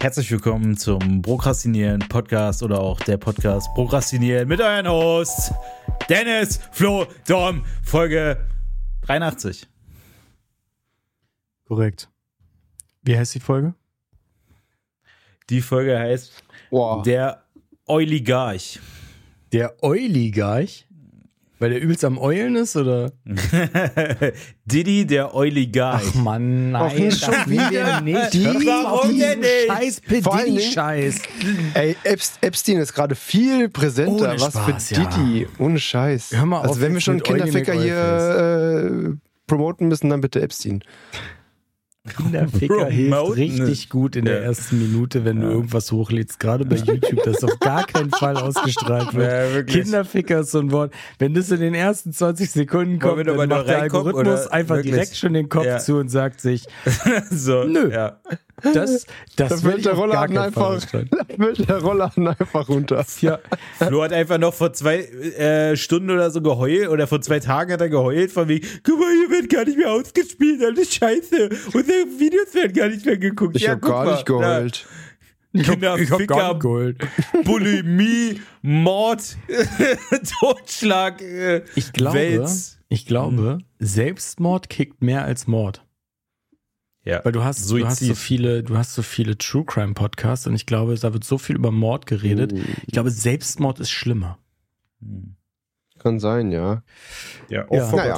Herzlich willkommen zum Prokrastinieren Podcast oder auch der Podcast Prokrastinieren mit euren Hosts Dennis, Flo, Dom, Folge 83. Korrekt. Wie heißt die Folge? Die Folge heißt Der Oligarch. Der Oligarch? Weil der übelst am Eulen ist, oder? Diddy, der Oligarch. Ach Mann, nein, das will der nicht. Warum denn nicht? Scheiß Vor allen Dingen- Diddy-Scheiß. Ey, Epstein ist gerade viel präsenter. Ohne Was Spaß, für Didi. Ohne Scheiß. Hör mal auf also wenn wir jetzt schon mit Kinderficker Eulen mit hier promoten müssen, dann bitte Epstein. Kinderficker hilft Promoten. richtig gut in der ersten Minute, wenn du irgendwas hochlädst. Gerade bei YouTube, das auf gar keinen Fall ausgestrahlt wird. Ja, wirklich. Kinderficker ist so ein Wort. Wenn das in den ersten 20 Sekunden Wollen wir kommt, doch mal dann macht der reinkommen, Algorithmus oder? einfach Wirklich? direkt schon den Kopf Ja. zu und sagt sich, So, Nö. Ja. das Da will wird ich der auf gar Rollladen keinen Fall einfach, ausstrahlen. da wird der Rollladen einfach runter. Ja, Flo hat einfach noch vor 2 Stunden oder so geheult, oder vor 2 Tagen hat er geheult, von wegen, guck mal, hier wird gar nicht mehr ausgespielt, alles scheiße. Unsere Videos werden gar nicht mehr geguckt. Ich hab guck gar mal, nicht geheult. ich hab Kinderficker, gar nicht geholt. Bulimie, Mord, Totschlag, Ich glaube, Selbstmord kickt mehr als Mord. Ja. Weil du hast so viele True Crime Podcasts und ich glaube, da wird so viel über Mord geredet. Ich glaube, Selbstmord ist schlimmer. Kann sein, ja. Ja, Ja. Naja,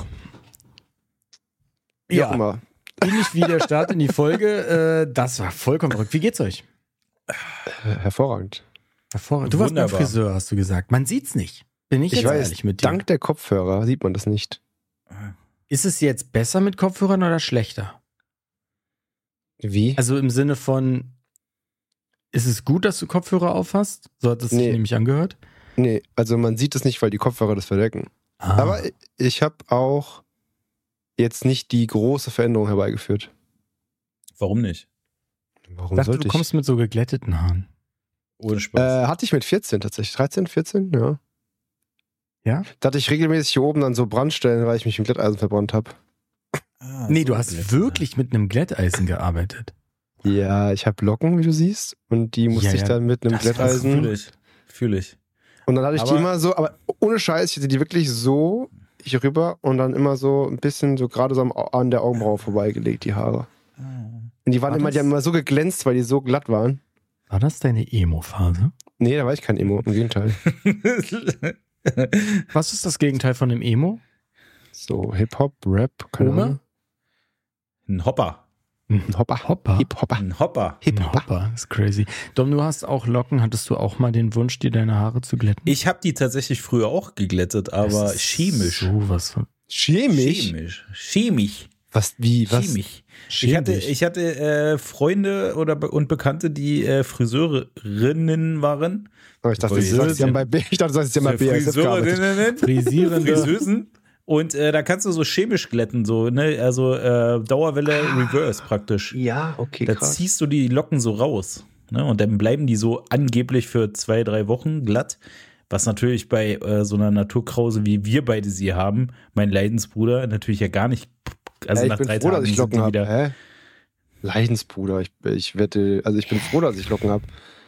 wie auch immer. Ähnlich wie der Start in die Folge, das war vollkommen verrückt. Wie geht's euch? Hervorragend. Hervorragend. Du warst beim Wunderbar. Friseur, hast du gesagt. Man sieht's nicht. Bin ich Ich jetzt weiß, ehrlich mit dir. dank der Kopfhörer sieht man das nicht. Ist es jetzt besser mit Kopfhörern oder schlechter? Wie? Also im Sinne von, ist es gut, dass du Kopfhörer aufhast? So hat es sich Nee. nämlich angehört. Nee, also man sieht es nicht, weil die Kopfhörer das verdecken. Ah. Aber ich habe auch jetzt nicht die große Veränderung herbeigeführt. Warum nicht? Warum ich dachte, sollte du ich? kommst mit so geglätteten Haaren. Ohne Spaß. Hatte ich mit 14 tatsächlich. 13, 14, ja. Ja? Da hatte ich regelmäßig hier oben dann so Brandstellen, weil ich mich mit Glätteisen verbrannt habe. Nee, du hast wirklich mit einem Glätteisen gearbeitet. Ja, ich habe Locken, wie du siehst. Und die musste Ja, ich ja. dann mit einem Das Glätteisen. Fühle ich. Und dann hatte ich die Aber- immer so, aber ohne Scheiß, ich hatte die wirklich so hier rüber und dann immer so ein bisschen so gerade so an der Augenbraue vorbeigelegt, die Haare. Und die War die das- haben immer so geglänzt, weil die so glatt waren. War das deine Emo-Phase? Nee, da war ich kein Emo, im Gegenteil. Was ist das Gegenteil von dem Emo? So Hip-Hop, Rap, keine Ome? Ahnung. Ein Hopper. Ein Hopper. Hopper. Hip-Hopper. Ein Hopper. Hip-Hopper. Hopper, ist crazy. Dom, du hast auch Locken. Hattest du auch mal den Wunsch, dir deine Haare zu glätten? Ich habe die tatsächlich früher auch geglättet, aber Das ist chemisch. Sowas von Chemisch? Chemisch. Was, wie, was? Chemisch. Chemisch. Ich hatte Freunde und Bekannte, die Friseurinnen waren. Oh, ich dachte, du Friseuse. sagst ja bei B. Ich dachte, du sagst ja bei BASF gearbeitet. Friseurinnen. Frisierende. Friseusen. Und da kannst du so chemisch glätten, so, ne? Also Dauerwelle Reverse praktisch. Ja, okay, Da krass. ziehst du die Locken so raus. Ne? Und dann bleiben die so angeblich für 2-3 Wochen glatt. Was natürlich bei so einer Naturkrause, wie wir beide sie haben, mein Leidensbruder, natürlich ja gar nicht. Also Ich nach bin 3 froh, dass Tagen ich sind Locken die habe. wieder. Hä? Leidensbruder, ich wette, also ich bin froh, dass ich Locken habe.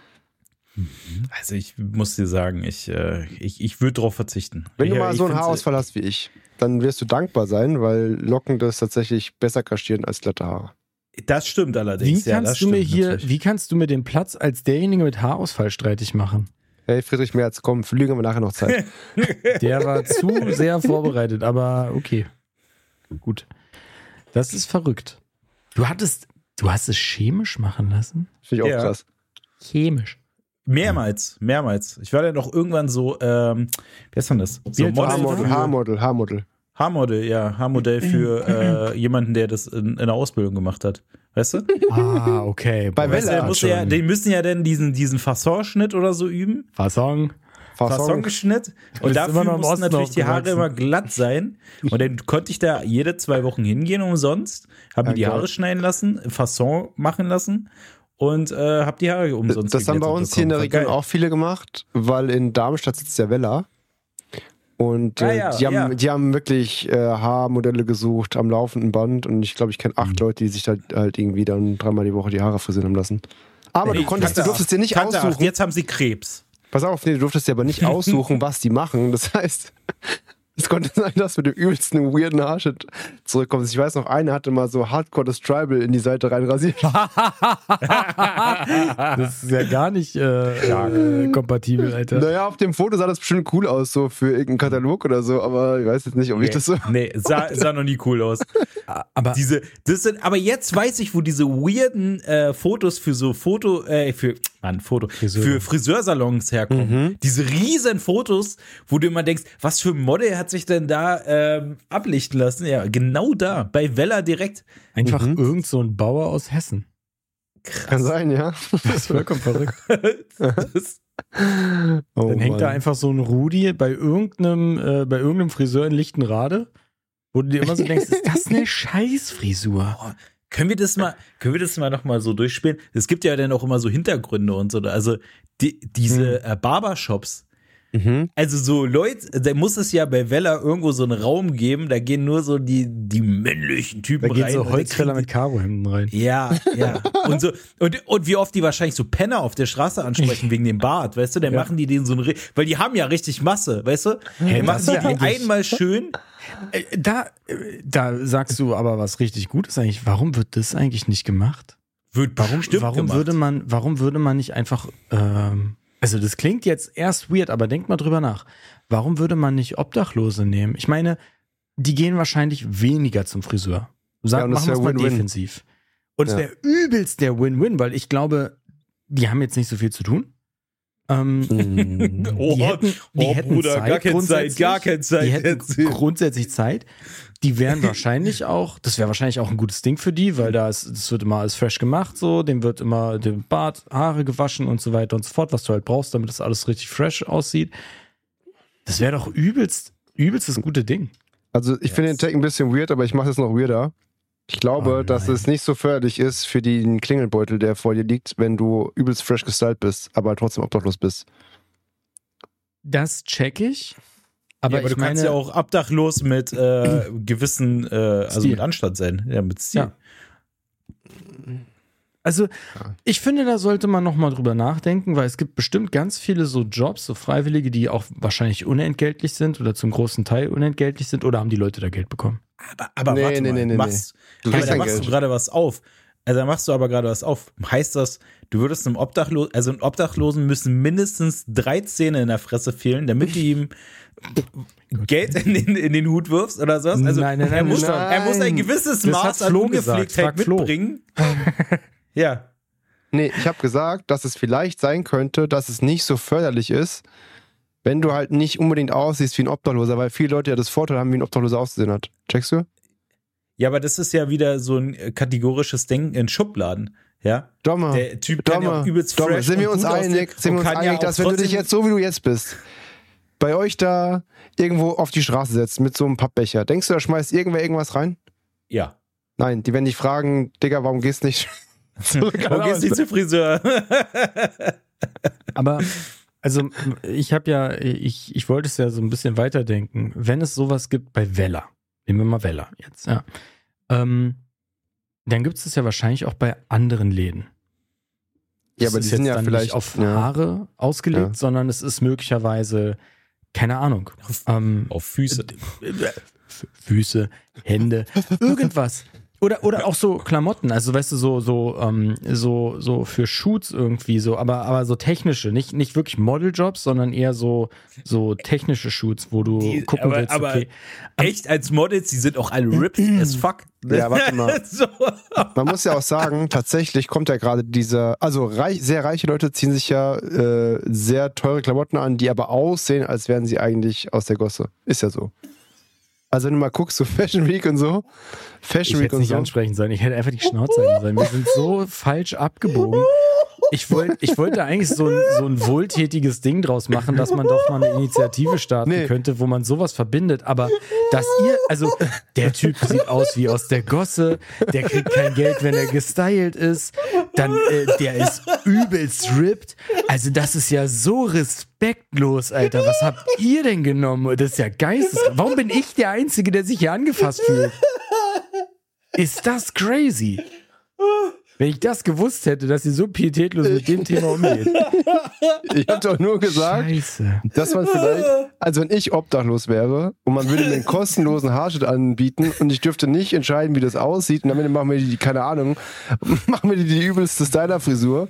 Also ich muss dir sagen, ich würde darauf verzichten. Wenn du Ich- mal ich so einen find's- Haarausfall hast wie ich, dann wirst du dankbar sein, weil Locken das tatsächlich besser kaschieren als glatte Haare. Das stimmt allerdings. Wie ja, kannst das du mir stimmt hier, natürlich. wie kannst du mir den Platz als derjenige mit Haarausfall streitig machen? Hey, Friedrich Merz, komm, für Lügen haben wir nachher noch Zeit. Der war zu sehr vorbereitet, aber okay. Gut. Das ist verrückt. Du hast es chemisch machen lassen? Finde ich auch Ja. krass. Chemisch. Mehrmals. Ich war dann noch irgendwann so, wie heißt man das? So alt warst du Model da? Haarmodel. Haarmodell, ja. Haarmodell für jemanden, der das in der Ausbildung gemacht hat. Weißt du? Ah, okay. Bei Weißt du, Welle die müssen ja dann diesen Fasson-Schnitt oder so üben. Fasson. Fasson-Schnitt. Und bist immer dafür noch im mussten Osten natürlich die Haare aufgewachsen. immer glatt sein. Und dann konnte ich da jede 2 Wochen hingehen umsonst. Hab mir die geil. Haare schneiden lassen, Fasson machen lassen. Und hab die Haare umsonst Das haben bei geglättet uns hier in der bekommen. War Region geil. auch viele gemacht, weil in Darmstadt sitzt der Weller. Und Ja, die haben wirklich Haarmodelle gesucht am laufenden Band. Und ich glaube, ich kenne 8 Leute, die sich halt irgendwie dann 3-mal die Woche die Haare frisieren haben lassen. Aber du durftest dir nicht Tante, aussuchen. jetzt haben sie Krebs. Pass auf, nee, du durftest dir aber nicht aussuchen, was die machen. Das heißt, es konnte sein, dass mit dem übelsten weirden Haarschnitt zurückkommst. Ich weiß noch, einer hatte mal so Hardcore das Tribal in die Seite reinrasiert. Das ist ja gar nicht kompatibel, Alter. Naja, auf dem Foto sah das bestimmt cool aus, so für irgendeinen Katalog oder so, aber ich weiß jetzt nicht, ob ich das so... Nee, sah noch nie cool aus. Aber Aber jetzt weiß ich, wo diese weirden Fotos für so für Friseursalons herkommen. Diese riesen Fotos, wo du immer denkst, was für ein Model hat sich denn da ablichten lassen? Ja, genau da, bei Wella direkt. einfach irgend so ein Bauer aus Hessen. Kann sein, ja. Das ist vollkommen verrückt. Das, Dann hängt da einfach so ein Rudi bei irgendeinem Friseur in Lichtenrade, wo du dir immer so denkst, ist das eine Scheißfrisur? können wir das mal noch mal so durchspielen? Es gibt ja dann auch immer so Hintergründe und so. Also diese Barbershops. Also so Leute, da muss es ja bei Wella irgendwo so einen Raum geben, da gehen nur so die männlichen Typen Da rein. gehen so Holzfäller mit Karohemden rein. Ja. Und so und wie oft die wahrscheinlich so Penner auf der Straße ansprechen wegen dem Bart, weißt du? Dann machen die denen so ein, weil die haben ja richtig Masse, weißt du? Dann machen die einmal schön. Da sagst du aber was richtig Gutes eigentlich. Warum wird das eigentlich nicht gemacht? Warum würde man nicht einfach also das klingt jetzt erst weird, aber denkt mal drüber nach. Warum würde man nicht Obdachlose nehmen? Ich meine, die gehen wahrscheinlich weniger zum Friseur. Machen wir es mal defensiv. Und es wäre übelst der Win-Win, weil ich glaube, die haben jetzt nicht so viel zu tun. Die hätten Zeit, gar keine Zeit. Die hätten grundsätzlich Zeit. Die wären wahrscheinlich auch, das wäre wahrscheinlich auch ein gutes Ding für die, weil das wird immer alles fresh gemacht, so, dem wird immer dem Bart, Haare gewaschen und so weiter und so fort, was du halt brauchst, damit das alles richtig fresh aussieht. Das wäre doch übelst das gute Ding. Also ich finde den Tag ein bisschen weird, aber ich mache es noch weirder. Ich glaube, dass es nicht so förderlich ist für den Klingelbeutel, der vor dir liegt, wenn du übelst fresh gestylt bist, aber trotzdem obdachlos bist. Das check ich. Aber, aber du kannst ja auch obdachlos mit gewissen, also mit Anstand sein. Ja, mit Stil. Ja. Also, ich finde, da sollte man nochmal drüber nachdenken, weil es gibt bestimmt ganz viele so Jobs, so Freiwillige, die auch wahrscheinlich unentgeltlich sind oder zum großen Teil unentgeltlich sind, oder haben die Leute da Geld bekommen? Aber warte mal, da machst du gerade was auf. Also da machst du aber gerade was auf. Heißt das, du würdest einem Obdachlosen müssen mindestens 3 Zähne in der Fresse fehlen, damit du ihm Geld in den Hut wirfst oder sowas? Also er muss ein gewisses Maß an Ungepflegtheit mitbringen. Ja. Nee, ich habe gesagt, dass es vielleicht sein könnte, dass es nicht so förderlich ist, wenn du halt nicht unbedingt aussiehst wie ein Obdachloser, weil viele Leute ja das Vorteil haben, wie ein Obdachloser auszusehen hat. Checkst du? Ja, aber das ist ja wieder so ein kategorisches Denken in Schubladen. Ja? Domme, der Typ kann ja auch übelst fresh sind wir uns einig, dass wenn du dich jetzt so wie du jetzt bist, bei euch da irgendwo auf die Straße setzt mit so einem Pappbecher, denkst du, da schmeißt irgendwer irgendwas rein? Ja. Nein, die werden dich fragen, Digga, warum gehst du nicht zurück? Warum gehst du nicht zum Friseur? Aber also ich wollte es ja so ein bisschen weiterdenken. Wenn es sowas gibt bei Wella, nehmen wir mal Wella jetzt, ja, dann gibt es das ja wahrscheinlich auch bei anderen Läden. Ja, aber die sind ja vielleicht nicht auf Haare ausgelegt, sondern es ist möglicherweise, keine Ahnung, auf Füße. Füße, Hände, irgendwas. Oder auch so Klamotten, also weißt du, so für Shoots irgendwie so, aber so technische, nicht wirklich Modeljobs, sondern eher so technische Shoots, wo du gucken willst, okay. Aber echt als Models, die sind auch alle ripped as fuck. Ja, warte mal. So. Man muss ja auch sagen, tatsächlich kommt ja gerade sehr reiche Leute ziehen sich ja sehr teure Klamotten an, die aber aussehen, als wären sie eigentlich aus der Gosse. Ist ja so. Also wenn du mal guckst, so Fashion Week und so. Ich hätte es nicht ansprechen sollen, ich hätte einfach die Schnauze halten sollen. Wir sind so falsch abgebogen. Ich wollte eigentlich so ein wohltätiges Ding draus machen, dass man doch mal eine Initiative starten könnte, wo man sowas verbindet. Aber der Typ sieht aus wie aus der Gosse, der kriegt kein Geld, wenn er gestylt ist, dann der ist übelst ripped. Also das ist ja so respektlos, Alter. Was habt ihr denn genommen? Das ist ja geisteskrank. Warum bin ich der Einzige, der sich hier angefasst fühlt? Ist das crazy? Wenn ich das gewusst hätte, dass sie so pietätlos mit dem Thema umgeht. Ich habe doch nur gesagt, Scheiße. dass man vielleicht, also wenn ich obdachlos wäre und man würde mir einen kostenlosen Haarschnitt anbieten und ich dürfte nicht entscheiden, wie das aussieht und damit machen wir die, keine Ahnung, machen wir die übelste Styler-Frisur.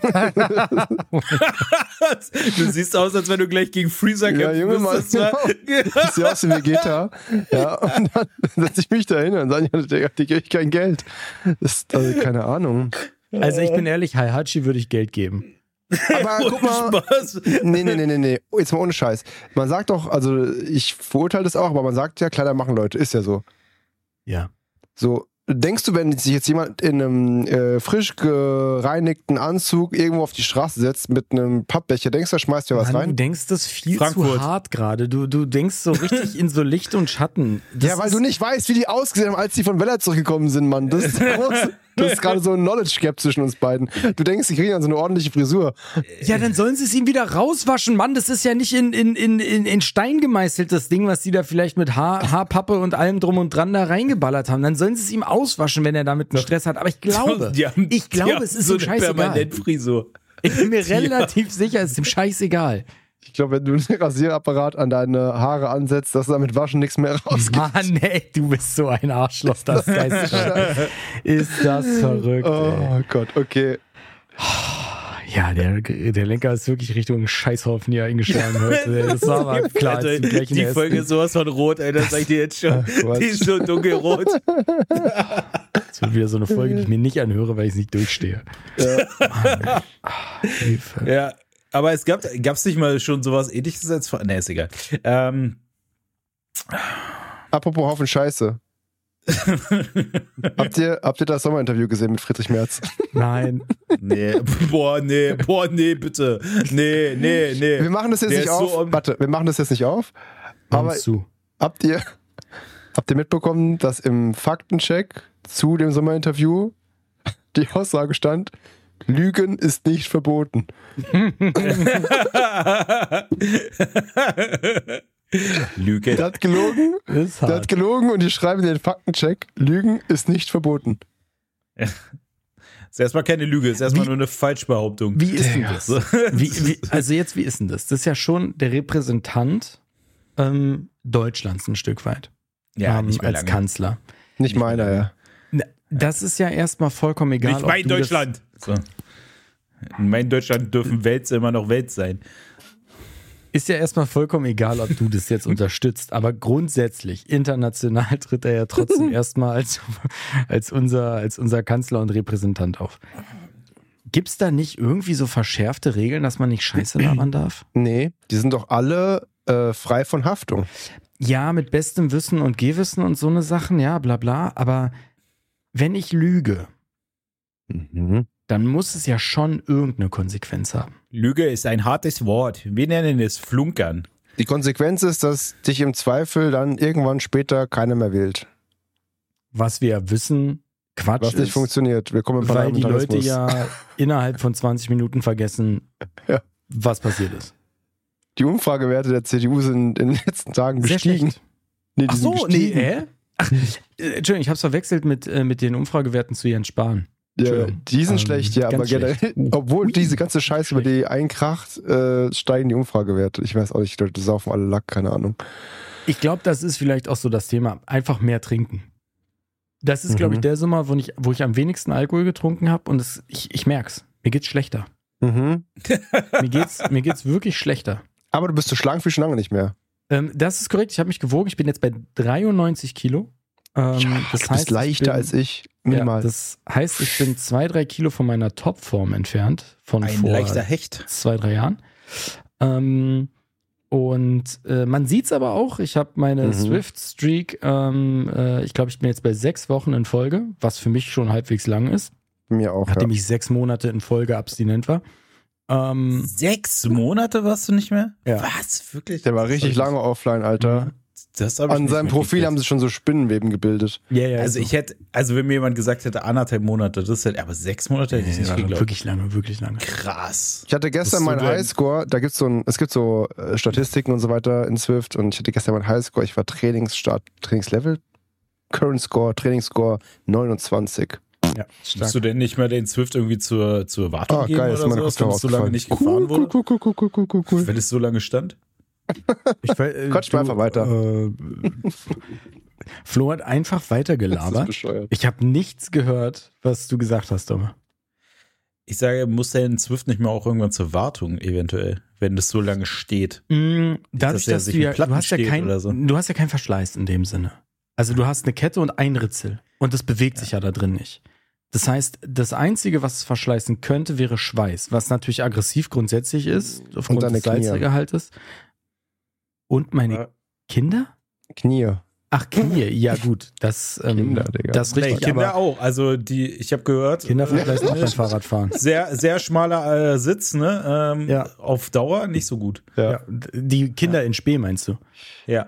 Du siehst aus, als wenn du gleich gegen Freezer kämpfen Junge, Mann, müsstest. Ich sehe aus wie Vegeta. Ja, und dann setze ich mich da hin und sage, ja, die kriege ich kein Geld. Das ist, also, keine Ahnung. Also ich bin ehrlich, Heihachi würde ich Geld geben. Aber guck mal. Spaß. Nee. Jetzt mal ohne Scheiß. Man sagt doch, also ich verurteile das auch, aber man sagt ja, Kleider machen Leute. Ist ja so. Ja. So, denkst du, wenn sich jetzt jemand in einem frisch gereinigten Anzug irgendwo auf die Straße setzt mit einem Pappbecher, denkst du, da schmeißt ja was Mann, rein? du denkst das viel Frankfurt. zu hart gerade. Du denkst so richtig in so Licht und Schatten. Das Ja, weil du nicht weißt, wie die ausgesehen haben, als die von Weller zurückgekommen sind, Mann. Das ist groß. Das ist gerade so ein Knowledge Gap zwischen uns beiden. Du denkst, die kriegen dann so eine ordentliche Frisur. Ja, dann sollen sie es ihm wieder rauswaschen, Mann. Das ist ja nicht in Stein gemeißelt, das Ding, was die da vielleicht mit Haarpappe und allem drum und dran da reingeballert haben. Dann sollen sie es ihm auswaschen, wenn er damit einen Stress hat. Aber ich glaube, Die haben es ist so ihm eine scheißegal. Permanentfrisur. Ich bin mir relativ sicher, es ist ihm scheißegal. Ich glaube, wenn du einen Rasierapparat an deine Haare ansetzt, dass damit Waschen nichts mehr rausgeht. Mann, ey, du bist so ein Arschloch, das geisteskrank. Ist das verrückt, ey. Oh Gott, okay. Ja, der Lenker ist wirklich Richtung Scheißhaufen hier eingeschlagen heute. Das war aber klar. Alter, als gleich in die der Folge ersten- ist sowas von rot, ey, das sag ich dir jetzt schon. Quatsch. Die ist so dunkelrot. Das wird wieder so eine Folge, die ich mir nicht anhöre, weil ich es nicht durchstehe. Mann, Hilfe. Ja, aber gab's nicht mal schon sowas Ähnliches als... Nee, ist egal. Apropos Haufen Scheiße. Habt ihr das Sommerinterview gesehen mit Friedrich Merz? Nein. Nee, boah, nee, bitte. Nee. Wir machen das jetzt Der nicht ist auf. so Warte, wir machen das jetzt nicht auf. Aber Kommst du. habt ihr mitbekommen, dass im Faktencheck zu dem Sommerinterview die Aussage stand, Lügen ist nicht verboten. Lüge. Der hat gelogen. Ist Der hat hart. gelogen und die schreiben in den Faktencheck, Lügen ist nicht verboten. Ist erstmal keine Lüge, ist erstmal nur eine Falschbehauptung. Wie ist denn das? So. Wie ist denn das? Das ist ja schon der Repräsentant Deutschlands ein Stück weit. Ja, nicht mehr als lange. Kanzler. Nicht meiner, ja. Na, das ist ja erstmal vollkommen egal. Nicht mein ob du das- Deutschland. So. In meinem Deutschland dürfen Welts immer noch Welt sein. Ist ja erstmal vollkommen egal, ob du das jetzt unterstützt, aber grundsätzlich, international tritt er ja trotzdem erstmal als unser Kanzler und Repräsentant auf. Gibt's da nicht irgendwie so verschärfte Regeln, dass man nicht Scheiße labern darf? Nee, die sind doch alle frei von Haftung. Ja, mit bestem Wissen und Gehwissen und so eine Sachen, ja, bla bla, aber wenn ich lüge, dann muss es ja schon irgendeine Konsequenz haben. Lüge ist ein hartes Wort. Wir nennen es Flunkern. Die Konsequenz ist, dass dich im Zweifel dann irgendwann später keiner mehr wählt. Was wir ja wissen, Quatsch Was nicht ist, funktioniert. Wir kommen im weil die Leute Parlamentarismus. ja innerhalb von 20 Minuten vergessen, Ja. was passiert ist. Die Umfragewerte der CDU sind in den letzten Tagen Sehr gestiegen. schlecht. Nee, die Ach so, sind nee, gestiegen. Ach, Entschuldigung, ich hab's verwechselt mit den Umfragewerten zu Jens Spahn. Ja, Entschuldigung. die sind schlecht, ja, aber ganz generell, schlecht. obwohl diese ganze Scheiße über die einkracht, steigen die Umfragewerte. Ich weiß auch nicht, die Leute saufen alle Lack, keine Ahnung. Ich glaube, das ist vielleicht auch so das Thema. Einfach mehr trinken. Das ist, glaube ich, der Sommer, wo ich am wenigsten Alkohol getrunken habe und ich merk's. Mir geht's schlechter. Mhm. Mir geht's wirklich schlechter. Aber du bist so schlank wie schon lange nicht mehr. Das ist korrekt. Ich habe mich gewogen. Ich bin jetzt bei 93 Kilo. Ja, du bist leichter als ich. Minimal. Ja, das heißt, ich bin 2-3 Kilo von meiner Topform entfernt. Von Ein vor leichter Hecht. 2-3 Jahren. Man sieht es aber auch. Ich habe meine Swift-Streak, ich glaube, ich bin jetzt bei 6 Wochen in Folge, was für mich schon halbwegs lang ist, Mir auch, nachdem ja. ich 6 Monate in Folge abstinent war. 6 Monate warst du nicht mehr? Ja. Was? Wirklich? Der war richtig lange offline, Alter. Das hab ich An nicht seinem Profil mitgekriegt. haben sie schon so Spinnenweben gebildet. Ja, Also wenn mir jemand gesagt hätte, 1,5 Monate, das hätte, aber 6 Monate hätte ich nicht geglaubt. wirklich lange, wirklich lange. Krass. Ich hatte gestern Das ist meinen so ein- Highscore, es gibt so Statistiken und so weiter in Swift und ich hatte gestern meinen Highscore, ich war Trainingslevel, Current Score, Trainingsscore 29. Ja, Musst du denn nicht mal den Zwift irgendwie zur Wartung geben geil, oder sowas, wenn es so lange nicht gefahren wurde? Cool. Wenn es so lange stand? Quatsch mal einfach weiter. Flo hat einfach weitergelabert. Ich habe nichts gehört, was du gesagt hast, Domme. Ich sage, muss der Zwift nicht mal auch irgendwann zur Wartung eventuell, wenn das so lange steht? Dadurch, dass du hast ja keinen Verschleiß in dem Sinne. Also du hast eine Kette und ein Ritzel und das bewegt sich ja da drin nicht. Das heißt, das Einzige, was es verschleißen könnte, wäre Schweiß, was natürlich aggressiv grundsätzlich ist, aufgrund des Salzgehaltes. Und meine Kinder? Knie. Ach, Knie, ja gut, das Kinder, Digga. Das richtig, Kinder auch, also ich habe gehört, Kinder verschleißen auch beim Fahrradfahren. Sehr, sehr schmaler Sitz, ne? Ja. Auf Dauer nicht so gut. Ja. Die Kinder in Spee meinst du? Ja.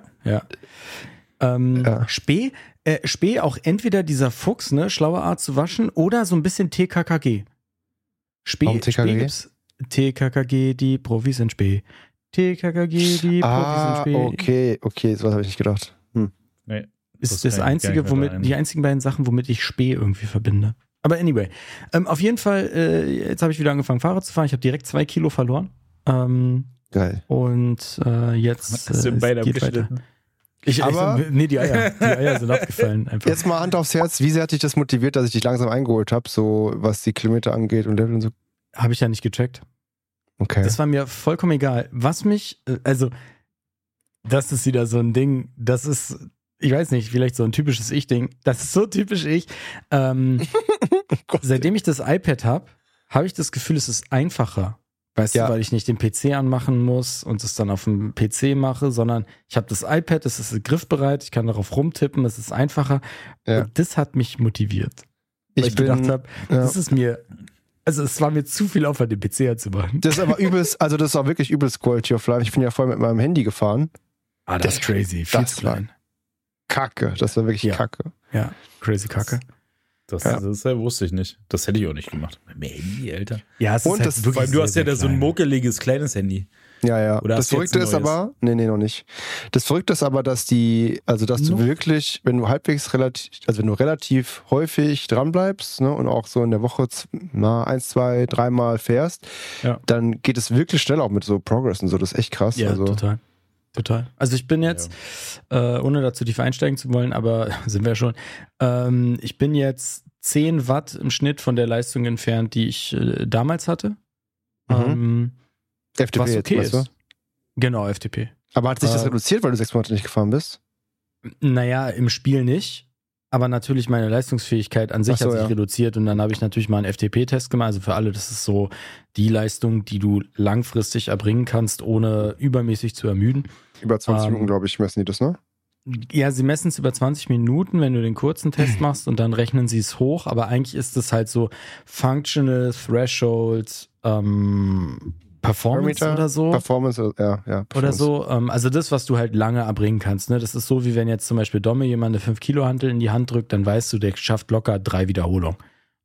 Spee auch entweder dieser Fuchs, ne, schlaue Art zu waschen, oder so ein bisschen TKKG. Warum TKKG? Gibt's TKKG, die Profis in Spee. TKKG, die Profis in Spee. Okay, sowas habe ich nicht gedacht. Nee, ist das einzige, die einzigen beiden Sachen, womit ich Spee irgendwie verbinde. Aber anyway, auf jeden Fall, jetzt habe ich wieder angefangen, Fahrrad zu fahren. Ich habe direkt 2 Kilo verloren. Geil. Und jetzt geht weiter. Die Eier sind abgefallen. Einfach. Jetzt mal Hand aufs Herz, wie sehr hat dich das motiviert, dass ich dich langsam eingeholt habe, so was die Kilometer angeht und Level und so? Habe ich ja nicht gecheckt. Okay. Das war mir vollkommen egal. Was mich, also, das ist wieder so ein Ding, das ist, ich weiß nicht, vielleicht so ein typisches Ich-Ding. Das ist so typisch ich. Seitdem ich das iPad habe ich das Gefühl, es ist einfacher. Weißt du, weil ich nicht den PC anmachen muss und es dann auf dem PC mache, sondern ich habe das iPad, es ist griffbereit, ich kann darauf rumtippen, es ist einfacher. Ja. Und das hat mich motiviert. Weil ich gedacht habe, das ist mir, also es war mir zu viel Aufwand, den PC anzumachen. Das ist aber übelst, also das ist auch wirklich übelst Quality of Life. Ich bin ja vorher mit meinem Handy gefahren. Das ist crazy, viel zu klein. Kacke, das war wirklich Kacke. Ja, crazy Kacke. Das wusste ich nicht. Das hätte ich auch nicht gemacht. Mit dem Handy, Alter. Ja, es ist halt wirklich weil du hast ja da so ein muckeliges kleines Handy. Ja. Oder das Verrückte ist aber, nee, noch nicht. Das Verrückte ist aber, dass du wirklich, wenn du relativ häufig dranbleibst, ne, und auch so in der Woche 1, 2, 3 Mal fährst, dann geht es wirklich schnell auch mit so Progress und so. Das ist echt krass. Ja, total. Also ich bin jetzt, ohne dazu tief einsteigen zu wollen, aber sind wir schon, ich bin jetzt 10 Watt im Schnitt von der Leistung entfernt, die ich damals hatte. FDP was okay jetzt, weißt du? Genau, FDP. Aber hat sich das reduziert, weil du 6 Monate nicht gefahren bist? Naja, im Spiel nicht. Aber natürlich meine Leistungsfähigkeit an sich hat sich reduziert und dann habe ich natürlich mal einen FTP-Test gemacht. Also für alle, das ist so die Leistung, die du langfristig erbringen kannst, ohne übermäßig zu ermüden. Über 20 Minuten, glaube ich, messen die das, ne? Ja, sie messen es über 20 Minuten, wenn du den kurzen Test machst und dann rechnen sie es hoch. Aber eigentlich ist es halt so Functional Threshold Performance oder so. Performance, ja. Oder so. Also das, was du halt lange erbringen kannst. Ne? Das ist so, wie wenn jetzt zum Beispiel Domme jemand eine 5-Kilo-Hantel in die Hand drückt, dann weißt du, der schafft locker 3 Wiederholungen.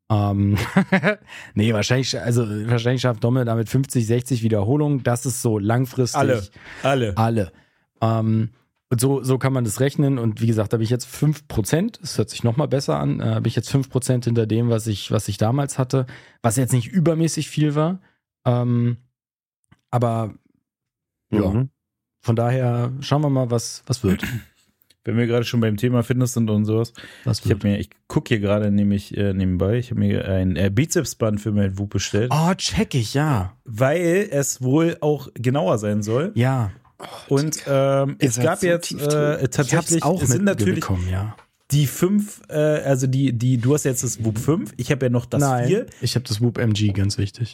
Nee, wahrscheinlich schafft Domme damit 50, 60 Wiederholungen. Das ist so langfristig. Alle. Und so kann man das rechnen. Und wie gesagt, habe ich jetzt 5%. Das hört sich nochmal besser an. Habe ich jetzt 5% hinter dem, was ich damals hatte. Was jetzt nicht übermäßig viel war. Aber von daher schauen wir mal, was wird. Wenn wir gerade schon beim Thema Fitness sind und sowas. Ich gucke hier gerade nämlich nebenbei, ich habe mir ein Bizepsband für mein WUP bestellt. Oh, check ich, ja. Weil es wohl auch genauer sein soll. Ja. Und es gab so jetzt tatsächlich, auch es sind natürlich ja. die 5, also du hast jetzt das WUP 5, ich habe ja noch das 4. Ich habe das WUP MG, ganz wichtig.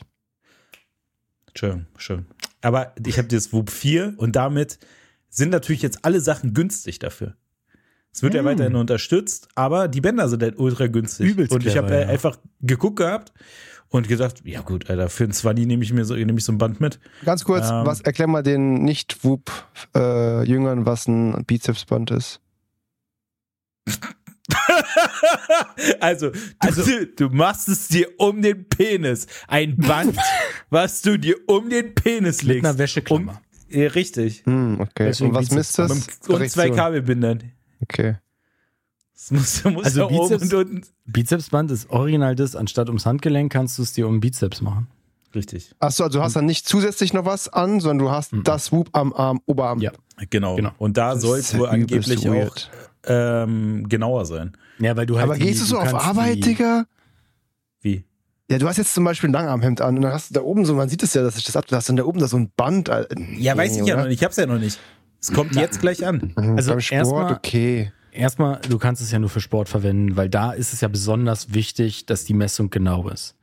Schön. Aber ich habe das WUP 4 und damit sind natürlich jetzt alle Sachen günstig dafür. Es wird ja weiterhin unterstützt, aber die Bänder sind halt ultra günstig. Übelst und ich clever, habe einfach geguckt gehabt und gesagt, ja gut, Alter, für einen 20 nehme ich so ein Band mit. Ganz kurz, erklär mal den Nicht-WUP-Jüngern, was ein Bizepsband ist. Also du machst es dir um den Penis. Ein Band, was du dir um den Penis legst. Mit einer Wäscheklammer. Richtig. Okay. Deswegen und was misst das? Und 2 Kabelbindern. Okay. Es muss Also ja oben Bizeps- und unten. Bizepsband ist original das, anstatt ums Handgelenk kannst du es dir um den Bizeps machen. Richtig. Achso, also du hast dann nicht zusätzlich noch was an, sondern du hast das Whoop am Arm, Oberarm. Ja. Genau. Und da soll es wohl angeblich auch genauer sein. Ja, weil du halt Aber gehst du so auf Arbeit, Digga? Wie? Ja, du hast jetzt zum Beispiel ein Langarmhemd an und dann hast du da oben so, man sieht es ja, dass ich das ab, du hast dann da oben da so ein Band. Ja, weiß ich ja noch nicht. Ich hab's ja noch nicht. Es kommt jetzt gleich an. Also beim Sport, okay. Erstmal, du kannst es ja nur für Sport verwenden, weil da ist es ja besonders wichtig, dass die Messung genau ist.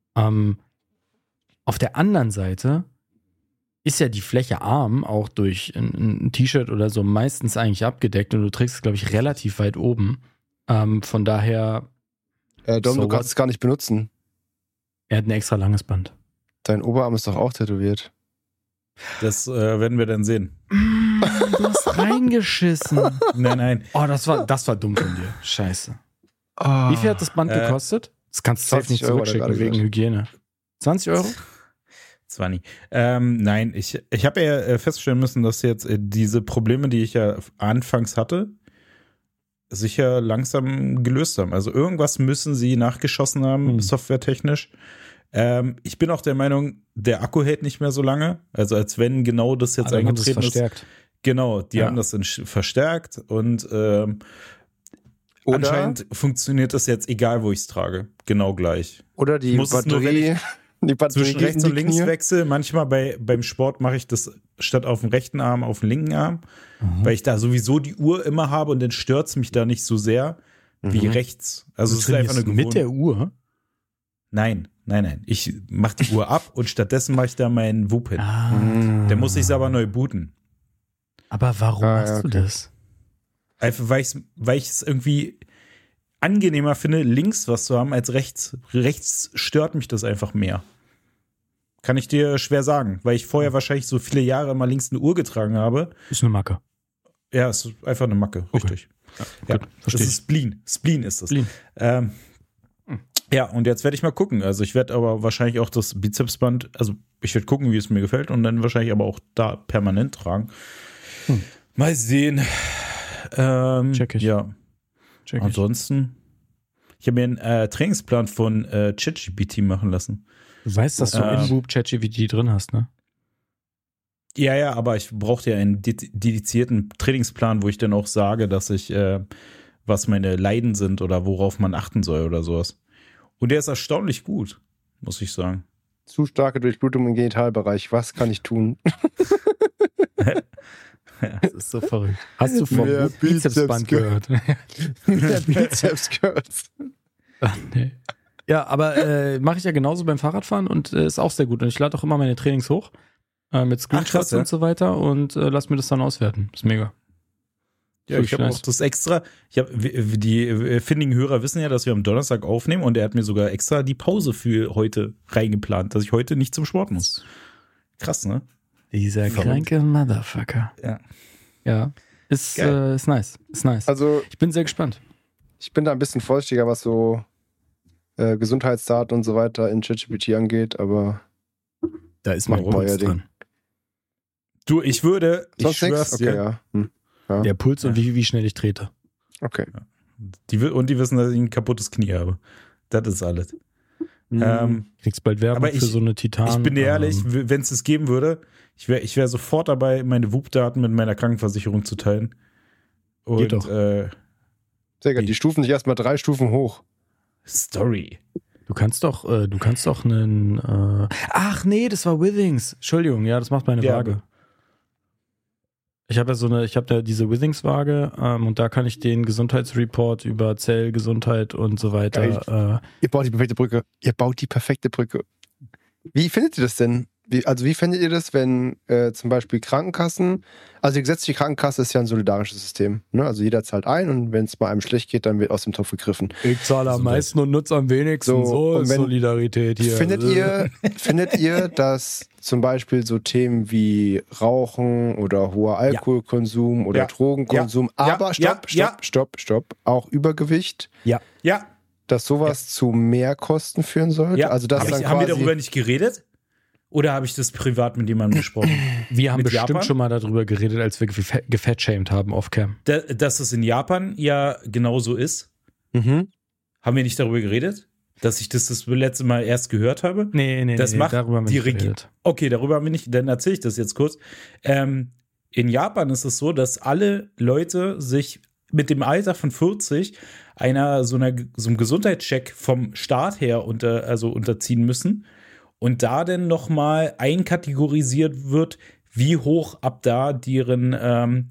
Auf der anderen Seite ist ja die Fläche Arm auch durch ein T-Shirt oder so meistens eigentlich abgedeckt und du trägst es, glaube ich, relativ weit oben. Von daher. Dom, du kannst es gar nicht benutzen. Er hat ein extra langes Band. Dein Oberarm ist doch auch tätowiert. Das werden wir dann sehen. Du hast reingeschissen. Nein. Oh, das war dumm von dir. Scheiße. Oh. Wie viel hat das Band gekostet? Das kannst du safe nicht 20 Euro zurückschicken wegen Hygiene. 20 Euro? 20. Nein, ich habe ja feststellen müssen, dass jetzt diese Probleme, die ich ja anfangs hatte, sich ja langsam gelöst haben. Also irgendwas müssen sie nachgeschossen haben, softwaretechnisch. Ich bin auch der Meinung, der Akku hält nicht mehr so lange. Also als wenn genau das jetzt eingetreten ist. Genau, die haben das verstärkt und anscheinend funktioniert das jetzt, egal wo ich es trage. Genau gleich. Oder die Batterie. Die Batterie zwischen rechts und links wechsel. Manchmal beim Sport mache ich das statt auf dem rechten Arm auf dem linken Arm, weil ich da sowieso die Uhr immer habe und dann stört es mich da nicht so sehr wie rechts. Also es ist einfach eine Gewohnheit. Mit der Uhr? Nein. Ich mache die Uhr ab und stattdessen mache ich da meinen Whoop hin. Dann muss ich es aber neu booten. Aber warum machst du das? Einfach, weil ich es irgendwie angenehmer finde, links was zu haben als rechts. Rechts stört mich das einfach mehr. Kann ich dir schwer sagen, weil ich vorher wahrscheinlich so viele Jahre immer links eine Uhr getragen habe. Ist eine Macke. Ja, ist einfach eine Macke, richtig. Ja, das ist Spleen. Spleen ist das. Spleen. Ja, und jetzt werde ich mal gucken. Also ich werde aber wahrscheinlich auch das Bizepsband, also ich werde gucken, wie es mir gefällt und dann wahrscheinlich aber auch da permanent tragen. Mal sehen. Check ich. Ja. Ansonsten, ich habe mir einen Trainingsplan von ChatGPT machen lassen. Du weißt, dass du in Whoop ChatGPT drin hast, ne? Ja, aber ich brauchte ja einen dedizierten Trainingsplan, wo ich dann auch sage, dass ich, was meine Leiden sind oder worauf man achten soll oder sowas. Und der ist erstaunlich gut, muss ich sagen. Zu starke Durchblutung im Genitalbereich. Was kann ich tun? Das ist so verrückt. Hast du vom Bizepsband gehört? Mehr Bizeps gehört. Nee. Ja, aber mache ich ja genauso beim Fahrradfahren und ist auch sehr gut. Und ich lade auch immer meine Trainings hoch mit Screenshots und so weiter und lass mir das dann auswerten. Ist mega. Ja, ich habe auch das extra. Die findigen Hörer wissen ja, dass wir am Donnerstag aufnehmen und er hat mir sogar extra die Pause für heute reingeplant, dass ich heute nicht zum Sport muss. Krass, ne? Dieser kranke Motherfucker. Ja. Ist nice. Ist nice. Also, ich bin sehr gespannt. Ich bin da ein bisschen vorsichtiger, was so Gesundheitsdaten und so weiter in ChatGPT angeht, aber da ist mein Puls dran. Du, ich schwör's dir. Okay, ja. Der Puls und wie schnell ich trete. Okay. Die wissen, dass ich ein kaputtes Knie habe. Das ist alles. Kriegst bald Werbung für so eine Titan. Ich bin dir ehrlich, wenn es geben würde, ich wär sofort dabei, meine Whoop-Daten mit meiner Krankenversicherung zu teilen. Und, geht doch. Sehr gut, die stufen sich erstmal 3 Stufen hoch. Story. Du kannst doch einen. Ach nee, das war Withings. Entschuldigung, ja, das macht meine Waage. Ich habe ja diese Withings-Waage und da kann ich den Gesundheitsreport über Zellgesundheit und so weiter. Ihr baut die perfekte Brücke. Wie findet ihr das denn? Wie findet ihr das, wenn zum Beispiel Krankenkassen, also die gesetzliche Krankenkasse ist ja ein solidarisches System, ne? Also jeder zahlt ein und wenn es bei einem schlecht geht, dann wird aus dem Topf gegriffen. Ich zahle am meisten und nutze am wenigsten, so ist Solidarität hier. Findet ihr, dass zum Beispiel so Themen wie Rauchen oder hoher Alkoholkonsum oder Drogenkonsum, aber stopp, auch Übergewicht, dass sowas zu Mehrkosten führen sollte? Ja. Also das haben wir darüber nicht geredet? Oder habe ich das privat mit jemandem besprochen? Wir haben mit bestimmt Japan? schon mal darüber geredet, als wir gefettshamed haben off-cam. Dass es in Japan ja genauso ist. Mhm. Haben wir nicht darüber geredet? Dass ich das letzte Mal erst gehört habe? Nee, Das macht darüber haben wir die nicht Regierung. geredet. Okay, darüber haben wir nicht, dann erzähle ich das jetzt kurz. In Japan ist es so, dass alle Leute sich mit dem Alter von 40 so einem Gesundheitscheck vom Staat her unterziehen müssen und da dann nochmal einkategorisiert wird, wie hoch ab da deren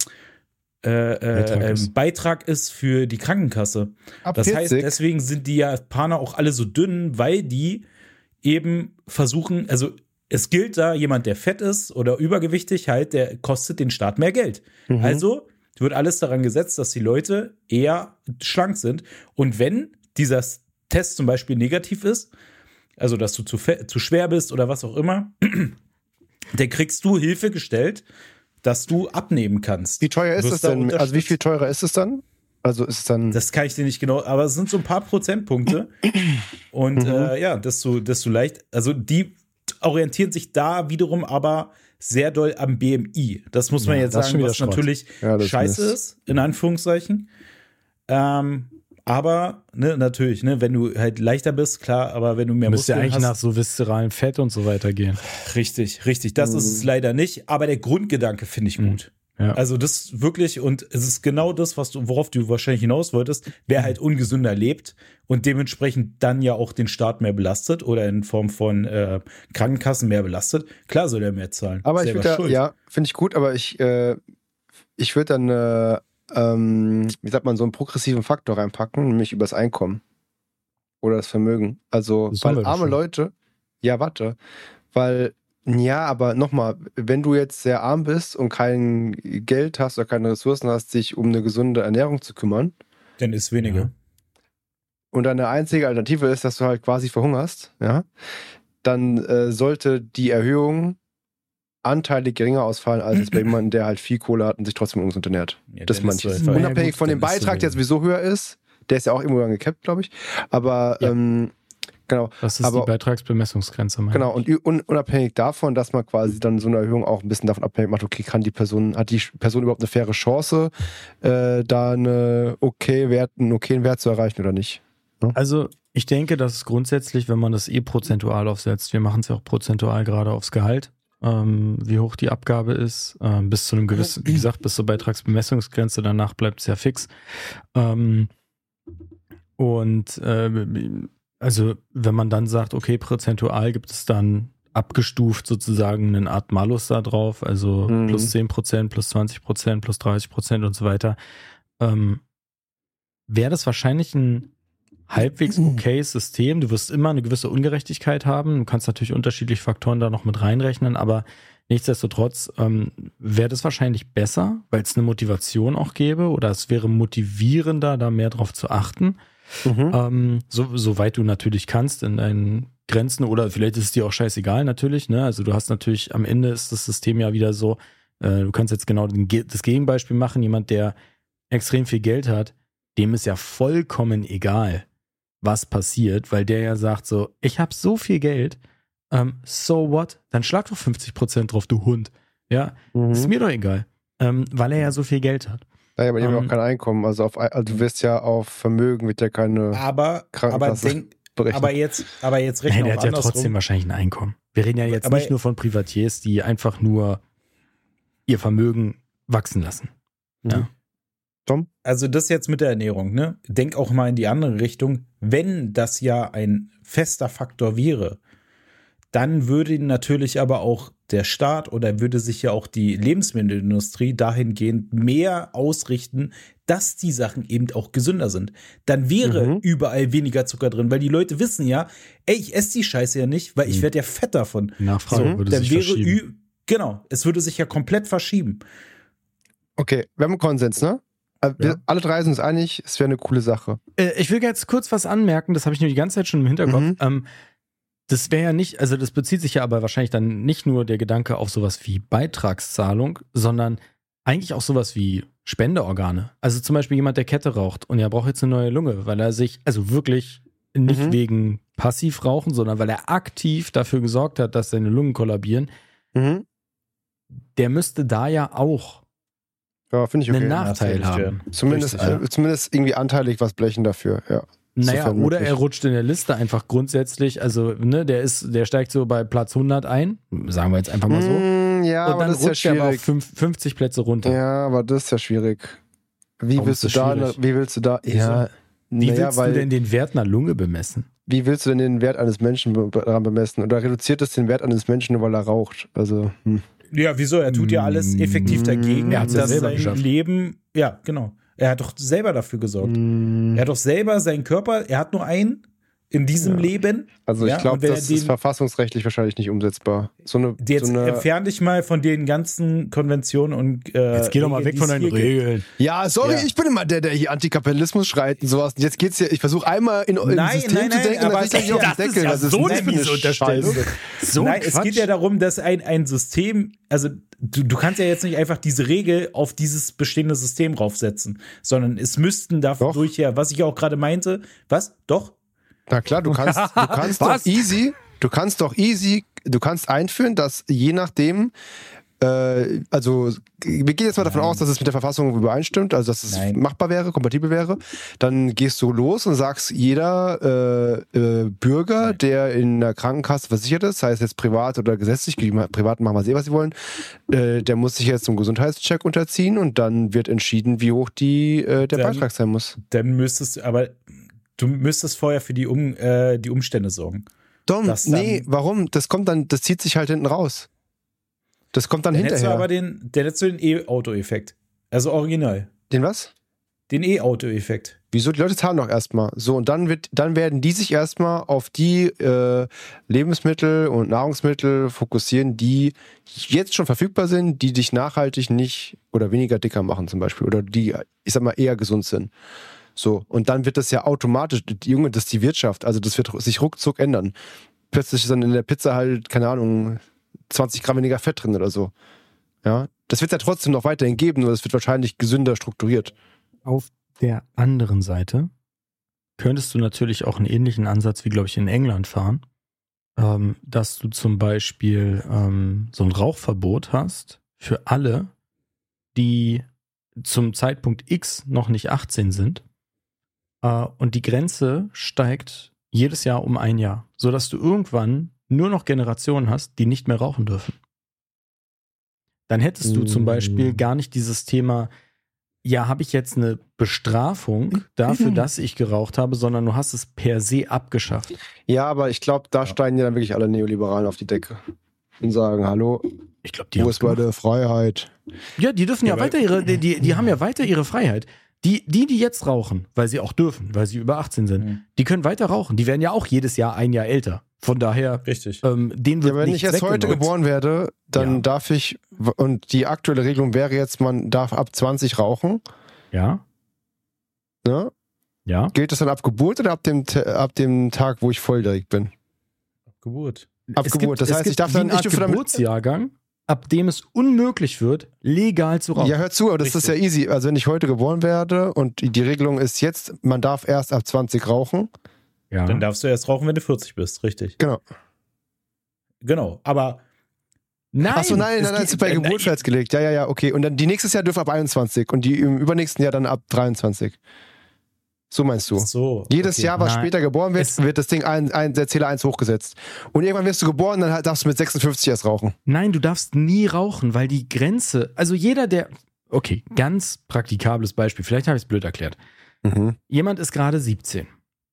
Beitrag ist für die Krankenkasse. Ab Das 40? heißt, deswegen sind die Japaner auch alle so dünn, weil die eben versuchen, also es gilt da, jemand, der fett ist oder übergewichtig, halt, der kostet den Staat mehr Geld. Also wird alles daran gesetzt, dass die Leute eher schlank sind. Und wenn dieser Test zum Beispiel negativ ist, also dass du zu schwer bist oder was auch immer, dann kriegst du Hilfe gestellt, dass du abnehmen kannst. Wie teuer ist Wirst das da denn? Also wie viel teurer ist es dann? Also ist es dann. Das kann ich dir nicht genau, aber es sind so ein paar Prozentpunkte. Und desto leicht, also die orientieren sich da wiederum aber sehr doll am BMI. Das muss man jetzt sagen, was natürlich scheiße ist, in Anführungszeichen. Aber natürlich, wenn du halt leichter bist, klar, aber wenn du mehr Musst Muskeln ja eigentlich hast, nach so viszeralem Fett und so weiter gehen. Richtig. Das ist es leider nicht, aber der Grundgedanke finde ich gut. Ja. Also das wirklich, und es ist genau das, worauf du wahrscheinlich hinaus wolltest, wer halt ungesünder lebt und dementsprechend dann ja auch den Staat mehr belastet oder in Form von Krankenkassen mehr belastet, klar soll er mehr zahlen. Aber ich würde finde ich gut, aber ich würde dann wie sagt man, so einen progressiven Faktor reinpacken, nämlich übers Einkommen oder das Vermögen. Also, weil arme Leute, aber nochmal, wenn du jetzt sehr arm bist und kein Geld hast oder keine Ressourcen hast, dich um eine gesunde Ernährung zu kümmern, dann ist weniger. Ja. Und deine einzige Alternative ist, dass du halt quasi verhungerst, ja, dann sollte die Erhöhung anteilig geringer ausfallen, als es bei jemandem, der halt viel Kohle hat und sich trotzdem ungesund ernährt. Ja, das meine ich. Unabhängig von dem Beitrag, der sowieso höher ist, der ist ja auch irgendwo angekappt, glaube ich. Aber genau. Das ist die Beitragsbemessungsgrenze. Genau, und unabhängig davon, dass man quasi dann so eine Erhöhung auch ein bisschen davon abhängig macht, okay, hat die Person überhaupt eine faire Chance, da einen okayen Wert zu erreichen oder nicht? Ja? Also ich denke, dass es grundsätzlich, wenn man das prozentual aufsetzt, wir machen es ja auch prozentual gerade aufs Gehalt, wie hoch die Abgabe ist, bis zu einem gewissen, wie gesagt, bis zur Beitragsbemessungsgrenze, danach bleibt es ja fix. Also wenn man dann sagt, okay, prozentual gibt es dann abgestuft sozusagen eine Art Malus da drauf, also plus 10%, plus 20%, plus 30% und so weiter, wäre das wahrscheinlich ein halbwegs okayes System. Du wirst immer eine gewisse Ungerechtigkeit haben. Du kannst natürlich unterschiedliche Faktoren da noch mit reinrechnen, aber nichtsdestotrotz wäre das wahrscheinlich besser, weil es eine Motivation auch gäbe oder es wäre motivierender, da mehr drauf zu achten. Soweit du natürlich kannst in deinen Grenzen, oder vielleicht ist es dir auch scheißegal natürlich, ne? Also du hast natürlich, am Ende ist das System ja wieder so, du kannst jetzt genau das Gegenbeispiel machen, jemand, der extrem viel Geld hat, dem ist ja vollkommen egal, was passiert, weil der ja sagt so, ich habe so viel Geld, so what? Dann schlag doch 50% drauf, du Hund. Ja, ist mir doch egal, weil er ja so viel Geld hat. Naja, aber die haben auch kein Einkommen. Also du wirst ja auf Vermögen, wird ja keine Krankenkasse berechnet. Aber jetzt rechnen wir der hat ja trotzdem wahrscheinlich ein Einkommen. Wir reden ja jetzt nicht nur von Privatiers, die einfach nur ihr Vermögen wachsen lassen. Ja. Tom? Also das jetzt mit der Ernährung, ne? Denk auch mal in die andere Richtung. Wenn das ja ein fester Faktor wäre, dann würde natürlich aber auch der Staat oder würde sich ja auch die Lebensmittelindustrie dahingehend mehr ausrichten, dass die Sachen eben auch gesünder sind. Dann wäre überall weniger Zucker drin, weil die Leute wissen ja, ey, ich esse die Scheiße ja nicht, weil ich werde ja fett davon. Nachfrage würde sich verschieben. Genau, es würde sich ja komplett verschieben. Okay, wir haben einen Konsens, ne? Wir alle drei sind uns einig, es wäre eine coole Sache. Ich will jetzt kurz was anmerken, das habe ich nur die ganze Zeit schon im Hinterkopf. Das wäre ja nicht, also das bezieht sich ja aber wahrscheinlich dann nicht nur der Gedanke auf sowas wie Beitragszahlung, sondern eigentlich auch sowas wie Spendeorgane. Also zum Beispiel jemand, der Kette raucht und er braucht jetzt eine neue Lunge, weil er sich, also wirklich nicht wegen passiv rauchen, sondern weil er aktiv dafür gesorgt hat, dass seine Lungen kollabieren, der müsste da ja auch finde ich okay. einen Nachteil haben. Zumindest irgendwie anteilig was blechen dafür, ja. Naja, oder er rutscht in der Liste einfach grundsätzlich, also der steigt so bei Platz 100 ein, sagen wir jetzt einfach mal so. Ja, und dann das ist rutscht ja er aber schwierig. auf 50 Plätze runter. Ja, aber das ist ja schwierig. Wie willst du da? Ja, wie willst du denn den Wert einer Lunge bemessen? Wie willst du denn den Wert eines Menschen daran bemessen? Oder reduziert es den Wert eines Menschen nur, weil er raucht? Also, Ja, wieso? Er tut ja alles effektiv dagegen, Er hat's ja dass selber sein geschafft. Leben, ja, genau. Er hat doch selber dafür gesorgt. Er hat doch selber seinen Körper, er hat nur einen in diesem Leben. Also ich Ja, glaube, und wenn das er ist verfassungsrechtlich wahrscheinlich nicht umsetzbar. Jetzt entfern dich mal von den ganzen Konventionen und Jetzt geh doch mal weg von deinen Regeln. Ja, sorry, Ja. ich bin immer der hier Antikapitalismus schreit und sowas. Und jetzt geht's hier, ich versuche einmal in Nein, System zu denken, aber dann krieg ich auf den das ist Deckel. ja Was ist so denn eine das für eine miese Unterstellung. Scheiße? So Nein, es Quatsch. geht ja darum, dass ein System, also du kannst ja jetzt nicht einfach diese Regel auf dieses bestehende System raufsetzen, sondern es müssten dadurch ja, was ich auch gerade meinte, was? Doch? Na klar, du kannst du kannst einführen, dass je nachdem, also wir gehen jetzt mal davon aus, dass es mit der Verfassung übereinstimmt, also dass es machbar wäre, kompatibel wäre, dann gehst du los und sagst, jeder Bürger, der in der Krankenkasse versichert ist, sei es jetzt privat oder gesetzlich, die Privaten machen mal was sie wollen, der muss sich jetzt zum Gesundheitscheck unterziehen und dann wird entschieden, wie hoch der Beitrag sein muss. Dann du müsstest vorher für die Umstände sorgen. Dom, warum? Das zieht sich halt hinten raus. Das kommt dann hinterher. Hättest du aber den E-Auto-Effekt. Also original. Den was? Den E-Auto-Effekt. Wieso? Die Leute zahlen doch erstmal. So, und dann werden die sich erstmal auf die Lebensmittel und Nahrungsmittel fokussieren, die jetzt schon verfügbar sind, die dich nachhaltig nicht oder weniger dicker machen zum Beispiel. Oder die, ich sag mal, eher gesund sind. So, und dann wird das ja automatisch, Junge, das ist die Wirtschaft, also das wird sich ruckzuck ändern. Plötzlich ist dann in der Pizza halt, keine Ahnung, 20 Gramm weniger Fett drin oder so. Ja, das wird es ja trotzdem noch weiterhin geben, nur das wird wahrscheinlich gesünder strukturiert. Auf der anderen Seite könntest du natürlich auch einen ähnlichen Ansatz wie, glaube ich, in England fahren, dass du zum Beispiel so ein Rauchverbot hast für alle, die zum Zeitpunkt X noch nicht 18 sind. Und die Grenze steigt jedes Jahr um 1 Jahr, sodass du irgendwann nur noch Generationen hast, die nicht mehr rauchen dürfen. Dann hättest du zum Beispiel gar nicht dieses Thema, ja, habe ich jetzt eine Bestrafung dafür, dass ich geraucht habe, sondern du hast es per se abgeschafft. Ja, aber ich glaube, da steigen ja dann wirklich alle Neoliberalen auf die Decke und sagen, hallo, ich glaube, die wo ist meine Freiheit? Ja, die dürfen ja weiter die haben ja weiter ihre Freiheit. Die jetzt rauchen, weil sie auch dürfen, weil sie über 18 sind, die können weiter rauchen. Die werden ja auch jedes Jahr 1 Jahr älter. Von daher, richtig. Denen wird wenn ich jetzt heute geboren werde, dann darf ich, und die aktuelle Regelung wäre jetzt, man darf ab 20 rauchen. Ja. Ne? Ja. Gilt das dann ab Geburt oder ab dem Tag, wo ich volljährig bin? Ab Geburt. Ab Geburt. Das heißt, ich darf dann nicht Geburtsjahrgang, ab dem es unmöglich wird, legal zu rauchen. Ja, hör zu, aber das ist ja easy. Also wenn ich heute geboren werde und die Regelung ist jetzt, man darf erst ab 20 rauchen. Ja. Dann darfst du erst rauchen, wenn du 40 bist, richtig. Genau, aber nein. Achso, nein, das ist bei Geburt festgelegt. Ja, okay. Und dann die nächstes Jahr dürfen ab 21 und die im übernächsten Jahr dann ab 23. So meinst du? So, Jedes Jahr, was später geboren wird das Ding der Zähler 1 hochgesetzt. Und irgendwann wirst du geboren, dann darfst du mit 56 erst rauchen. Nein, du darfst nie rauchen, weil die Grenze, also jeder, der, okay, ganz praktikables Beispiel, vielleicht habe ich es blöd erklärt. Jemand ist gerade 17.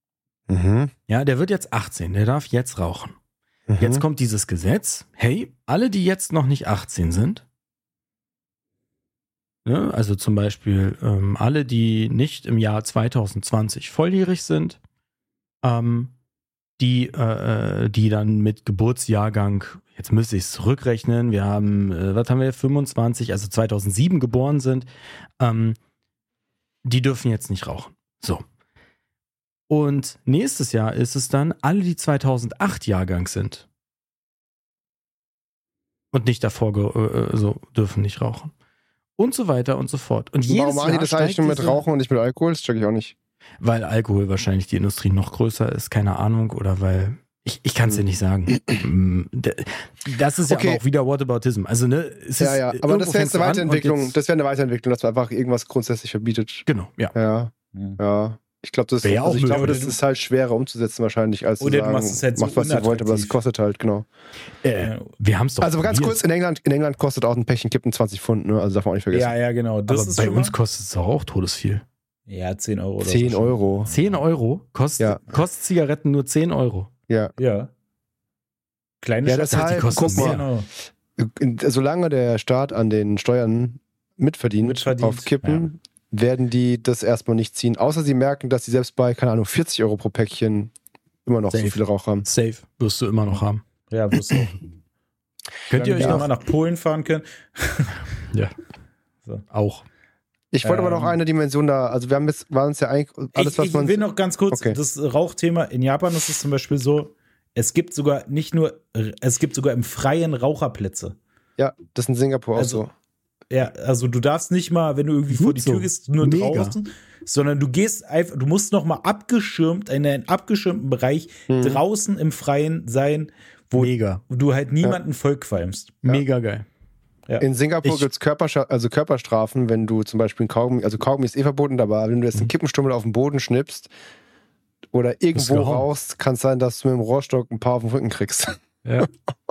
Ja, der wird jetzt 18, der darf jetzt rauchen. Jetzt kommt dieses Gesetz, hey, alle, die jetzt noch nicht 18 sind, ne, also zum Beispiel alle, die nicht im Jahr 2020 volljährig sind, die dann mit Geburtsjahrgang, jetzt müsste ich es zurückrechnen, wir haben, 25, also 2007 geboren sind, die dürfen jetzt nicht rauchen. So. Und nächstes Jahr ist es dann, alle, die 2008 Jahrgang sind und nicht davor dürfen nicht rauchen. Und so weiter und so fort. Und warum machen die das eigentlich nur mit Rauchen und nicht mit Alkohol? Das check ich auch nicht. Weil Alkohol wahrscheinlich die Industrie noch größer ist, keine Ahnung, oder weil ich kann es dir nicht sagen. Das ist ja aber auch wieder Whataboutism. Also, ne, aber das wäre jetzt eine Weiterentwicklung, dass man einfach irgendwas grundsätzlich verbietet. Genau, ja. Ja. Ich glaube, das ist halt schwerer umzusetzen wahrscheinlich, als oder zu sagen, machst es halt so macht was ihr wollt, aber das kostet halt, genau. Wir haben es doch. Also ganz kurz, in England kostet auch ein Päckchen Kippen 20 Pfund, ne? Also darf man auch nicht vergessen. Ja, genau. Das aber ist bei uns kostet es auch todesviel. Ja, 10 Euro. Oder 10 so Euro. 10 Euro? Kostet Zigaretten nur 10 Euro? Ja. Kleine deshalb, die kosten guck mal, solange der Staat an den Steuern mitverdient. Auf Kippen, werden die das erstmal nicht ziehen. Außer sie merken, dass sie selbst bei, keine Ahnung, 40 Euro pro Päckchen immer noch so viel Rauch haben. Safe. Wirst du immer noch haben. Ja, wirst du auch. Könnt ihr euch noch mal nach Polen fahren können? Ja. So. Auch. Ich wollte aber noch eine Dimension da, also wir haben jetzt, war uns ja eigentlich alles, was man... Ich will noch ganz kurz, das Rauchthema, in Japan ist es zum Beispiel so, es gibt sogar im Freien Raucherplätze. Ja, das ist in Singapur auch so. Ja, also du darfst nicht mal, wenn du irgendwie vor die Tür gehst, nur draußen, sondern du gehst einfach, du musst noch mal abgeschirmt, in einem abgeschirmten Bereich draußen im Freien sein, wo du halt niemanden vollqualmst. Mega geil. Ja. In Singapur gibt es Körperstrafen, wenn du zum Beispiel Kaugummi ist verboten, aber wenn du jetzt einen Kippenstummel auf den Boden schnippst oder irgendwo rauchst, kann es sein, dass du mit dem Rohrstock ein paar auf den Rücken kriegst. Ja.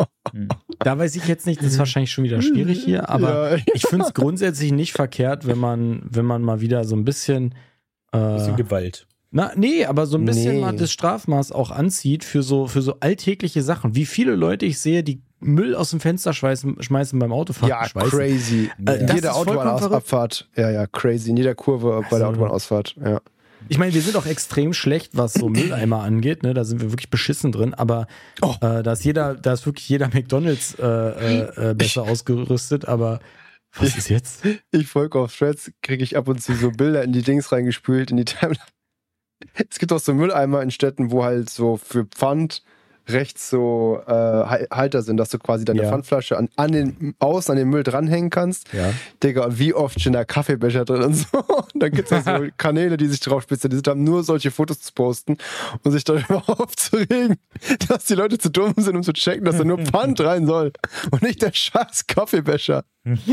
Da weiß ich jetzt nicht, das ist wahrscheinlich schon wieder schwierig hier, aber ich finde es grundsätzlich nicht verkehrt, wenn man mal wieder so ein bisschen Gewalt. Aber so ein bisschen mal das Strafmaß auch anzieht für so alltägliche Sachen. Wie viele Leute ich sehe, die Müll aus dem Fenster schmeißen beim Autofahren. Ja, crazy. In jeder Autobahnabfahrt. Ja, crazy. In jeder Kurve bei der Autobahnausfahrt. Ja. Ich meine, wir sind auch extrem schlecht, was so Mülleimer angeht, ne? Da sind wir wirklich beschissen drin, aber da ist wirklich jeder McDonalds besser ausgerüstet, aber was ist jetzt? Ich folge auf Threads, kriege ich ab und zu so Bilder in die Dings reingespült, in die Timeline. Es gibt auch so Mülleimer in Städten, wo halt so für Pfand rechts so Halter sind, dass du quasi deine Pfandflasche an den Müll dranhängen kannst. Ja. Digga, wie oft stehen da Kaffeebecher drin und so. Und dann gibt es so Kanäle, die sich drauf spezialisiert haben, nur solche Fotos zu posten und sich darüber aufzuregen, dass die Leute zu dumm sind, um zu checken, dass da nur Pfand rein soll und nicht der scheiß Kaffeebecher.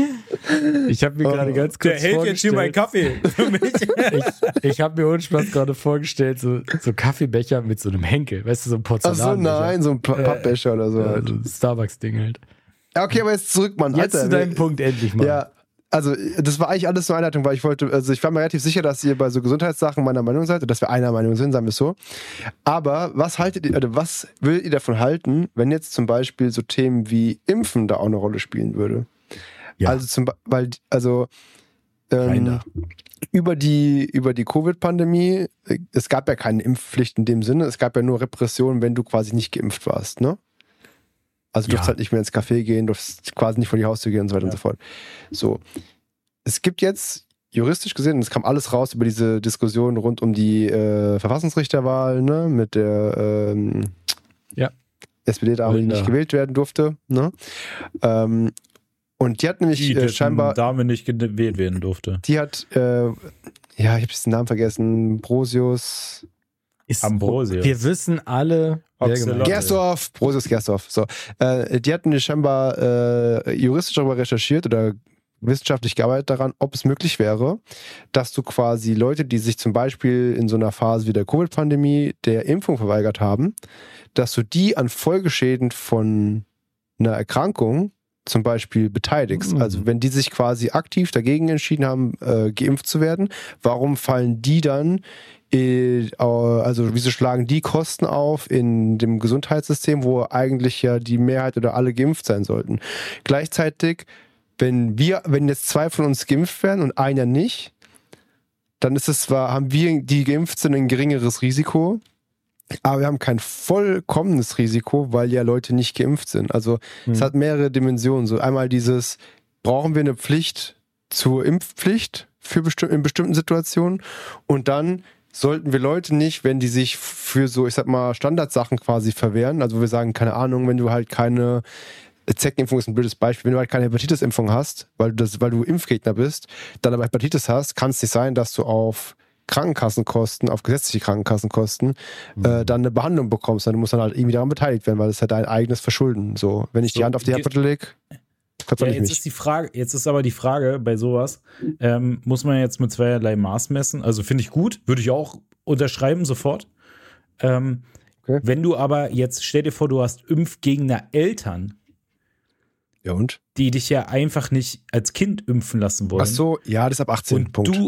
Ich habe mir gerade ganz kurz der hält jetzt hier meinen Kaffee für mich. Ich habe mir ohne Spaß gerade vorgestellt, so Kaffeebecher mit so einem Henkel, weißt du, so ein Porzellanbecher. Ach so, nein, so ein Pappbecher oder so. Halt. Starbucks-Ding halt. Ja, okay, aber jetzt zurück, Mann. Jetzt zu deinem Punkt endlich mal. Ja, also das war eigentlich alles so eine Einleitung, weil ich war mir relativ sicher, dass ihr bei so Gesundheitssachen meiner Meinung seid, dass wir einer Meinung sind, sagen wir es so. Aber was würdet ihr davon halten, wenn jetzt zum Beispiel so Themen wie Impfen da auch eine Rolle spielen würde? Ja. Über die Covid-Pandemie, es gab ja keine Impfpflicht in dem Sinne, es gab ja nur Repression, wenn du quasi nicht geimpft warst, ne? Also du durfst halt nicht mehr ins Café gehen, durfst quasi nicht vor die Haustür gehen und so weiter und so fort. So. Es gibt jetzt, juristisch gesehen, und es kam alles raus über diese Diskussion rund um die Verfassungsrichterwahl, ne, mit der SPD-Dame, die nicht gewählt werden durfte, ne? Und die hat nämlich scheinbar... Dame nicht gewählt werden durfte. Die hat, ich habe jetzt den Namen vergessen, Ambrosius. Wir wissen alle... Gersdorf, Brosius Gersdorf. So. Die hat nämlich scheinbar juristisch darüber recherchiert oder wissenschaftlich gearbeitet daran, ob es möglich wäre, dass du quasi Leute, die sich zum Beispiel in so einer Phase wie der Covid-Pandemie der Impfung verweigert haben, dass du die an Folgeschäden von einer Erkrankung zum Beispiel beteiligst. Also wenn die sich quasi aktiv dagegen entschieden haben, geimpft zu werden, warum fallen die dann, also wieso schlagen die Kosten auf in dem Gesundheitssystem, wo eigentlich ja die Mehrheit oder alle geimpft sein sollten? Gleichzeitig, wenn jetzt 2 von uns geimpft werden und einer nicht, dann ist es zwar, haben wir, die geimpft sind, ein geringeres Risiko, aber wir haben kein vollkommenes Risiko, weil ja Leute nicht geimpft sind. Also es hat mehrere Dimensionen. So einmal brauchen wir eine Pflicht zur Impfpflicht in bestimmten Situationen, und dann sollten wir Leute nicht, wenn die sich für so, ich sag mal, Standardsachen quasi verwehren, also wir sagen, keine Ahnung, wenn du halt keine Zeckenimpfung ist ein blödes Beispiel, wenn du halt keine Hepatitis-Impfung hast, weil du Impfgegner bist, dann aber Hepatitis hast, kann es nicht sein, dass du auf Krankenkassenkosten, auf gesetzliche Krankenkassenkosten, dann eine Behandlung bekommst. Du musst dann halt irgendwie daran beteiligt werden, weil das ist ja dein eigenes Verschulden. So, wenn ich die Hand auf die Herdplatte lege, kannst du nicht mich. Jetzt ist aber die Frage bei sowas, muss man jetzt mit zweierlei Maß messen? Also finde ich gut, würde ich auch unterschreiben sofort. Okay. Wenn du aber jetzt, stell dir vor, du hast Impfgegner Eltern, ja und? Die dich ja einfach nicht als Kind impfen lassen wollen. Ach so, ja, das ist ab 18. Und Punkt.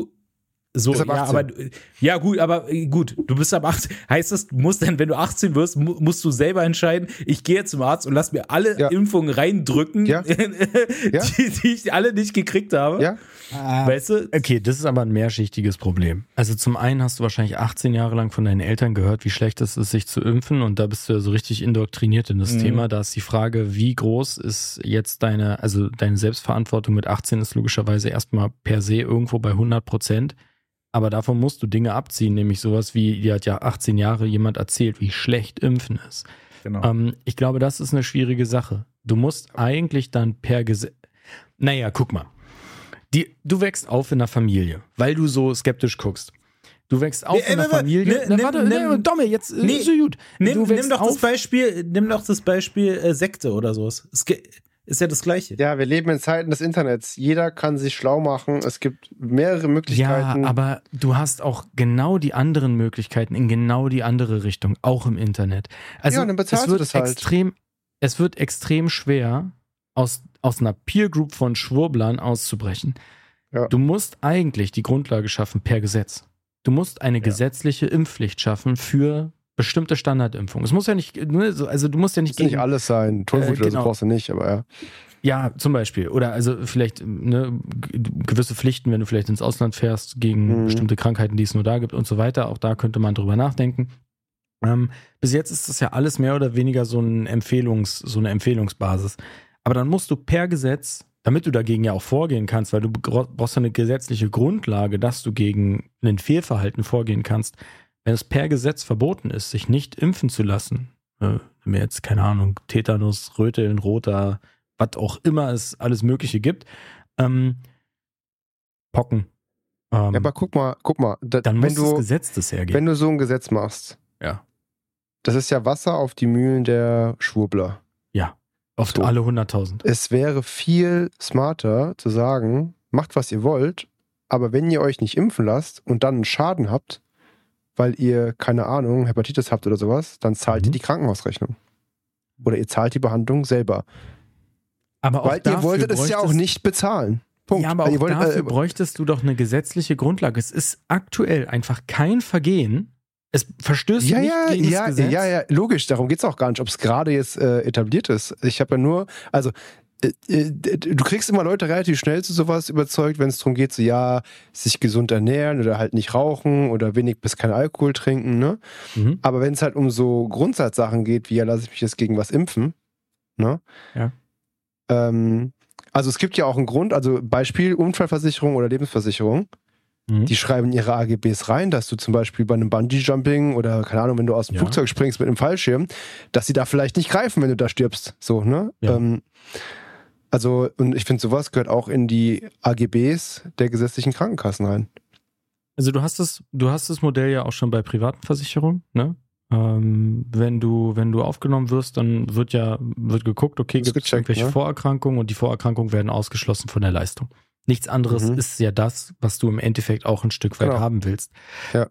Gut, du bist ab 18. Heißt das, du musst dann, wenn du 18 wirst, musst du selber entscheiden, ich gehe zum Arzt und lass mir alle Impfungen reindrücken, die ich alle nicht gekriegt habe. Ja. Weißt du? Okay, das ist aber ein mehrschichtiges Problem. Also zum einen hast du wahrscheinlich 18 Jahre lang von deinen Eltern gehört, wie schlecht es ist, sich zu impfen, und da bist du ja so richtig indoktriniert in das Thema. Da ist die Frage, wie groß ist jetzt deine Selbstverantwortung mit 18 ist logischerweise erstmal per se irgendwo bei 100%. Aber davon musst du Dinge abziehen, nämlich sowas wie, dir hat ja 18 Jahre jemand erzählt, wie schlecht Impfen ist. Genau. Ich glaube, das ist eine schwierige Sache. Du musst eigentlich dann per Gesetz... Naja, guck mal. Du wächst auf in einer Familie, weil du so skeptisch guckst. Du wächst auf in einer Familie... Domme, jetzt ist so gut. Nimm doch das Beispiel Sekte oder sowas. Ist ja das Gleiche. Ja, wir leben in Zeiten des Internets. Jeder kann sich schlau machen. Es gibt mehrere Möglichkeiten. Ja, aber du hast auch genau die anderen Möglichkeiten in genau die andere Richtung, auch im Internet. Also ja, dann bezahlst du das halt. Es wird extrem schwer, aus einer Peer Group von Schwurblern auszubrechen. Ja. Du musst eigentlich die Grundlage schaffen per Gesetz. Du musst eine gesetzliche Impfpflicht schaffen für bestimmte Standardimpfungen. Es muss ja nicht, also du musst ja nicht... Das muss nicht alles sein. Tollwut genau. Brauchst du nicht, aber ja. Ja, zum Beispiel. Oder also vielleicht gewisse Pflichten, wenn du vielleicht ins Ausland fährst, gegen bestimmte Krankheiten, die es nur da gibt und so weiter. Auch da könnte man drüber nachdenken. Bis jetzt ist das ja alles mehr oder weniger so eine Empfehlungsbasis. Aber dann musst du per Gesetz, damit du dagegen ja auch vorgehen kannst, weil du brauchst eine gesetzliche Grundlage, dass du gegen ein Fehlverhalten vorgehen kannst. Wenn es per Gesetz verboten ist, sich nicht impfen zu lassen, mir jetzt, keine Ahnung, Tetanus, Röteln, Rota, was auch immer es alles Mögliche gibt, Pocken. Ja, aber guck mal. Dann muss das Gesetz das hergeben. Wenn du so ein Gesetz machst, ja, das ist ja Wasser auf die Mühlen der Schwurbler. Ja, auf alle 100.000. Es wäre viel smarter zu sagen, macht was ihr wollt, aber wenn ihr euch nicht impfen lasst und dann einen Schaden habt, weil ihr, keine Ahnung, Hepatitis habt oder sowas, dann zahlt ihr die Krankenhausrechnung. Oder ihr zahlt die Behandlung selber. Aber auch weil ihr wolltet es ja auch nicht bezahlen. Punkt. Ja, aber auch dafür bräuchtest du doch eine gesetzliche Grundlage. Es ist aktuell einfach kein Vergehen. Es verstößt nicht gegen das Gesetz. Ja, logisch. Darum geht es auch gar nicht, ob es gerade jetzt etabliert ist. Ich habe ja nur, also du kriegst immer Leute relativ schnell zu sowas überzeugt, wenn es darum geht, so sich gesund ernähren oder halt nicht rauchen oder wenig bis kein Alkohol trinken, ne? Aber wenn es halt um so Grundsatzsachen geht, wie lasse ich mich jetzt gegen was impfen, ne? Ja. Also es gibt ja auch einen Grund, also Beispiel Unfallversicherung oder Lebensversicherung, die schreiben in ihre AGBs rein, dass du zum Beispiel bei einem Bungee-Jumping oder, keine Ahnung, wenn du aus dem Flugzeug springst mit einem Fallschirm, dass sie da vielleicht nicht greifen, wenn du da stirbst, so, ne? Ja. Also, und ich finde, sowas gehört auch in die AGBs der gesetzlichen Krankenkassen rein. Also du hast das Modell ja auch schon bei privaten Versicherungen, ne? Wenn du aufgenommen wirst, dann wird geguckt, okay, gibt es irgendwelche Vorerkrankungen, und die Vorerkrankungen werden ausgeschlossen von der Leistung. Nichts anderes ist ja das, was du im Endeffekt auch ein Stück weit haben willst. Ja.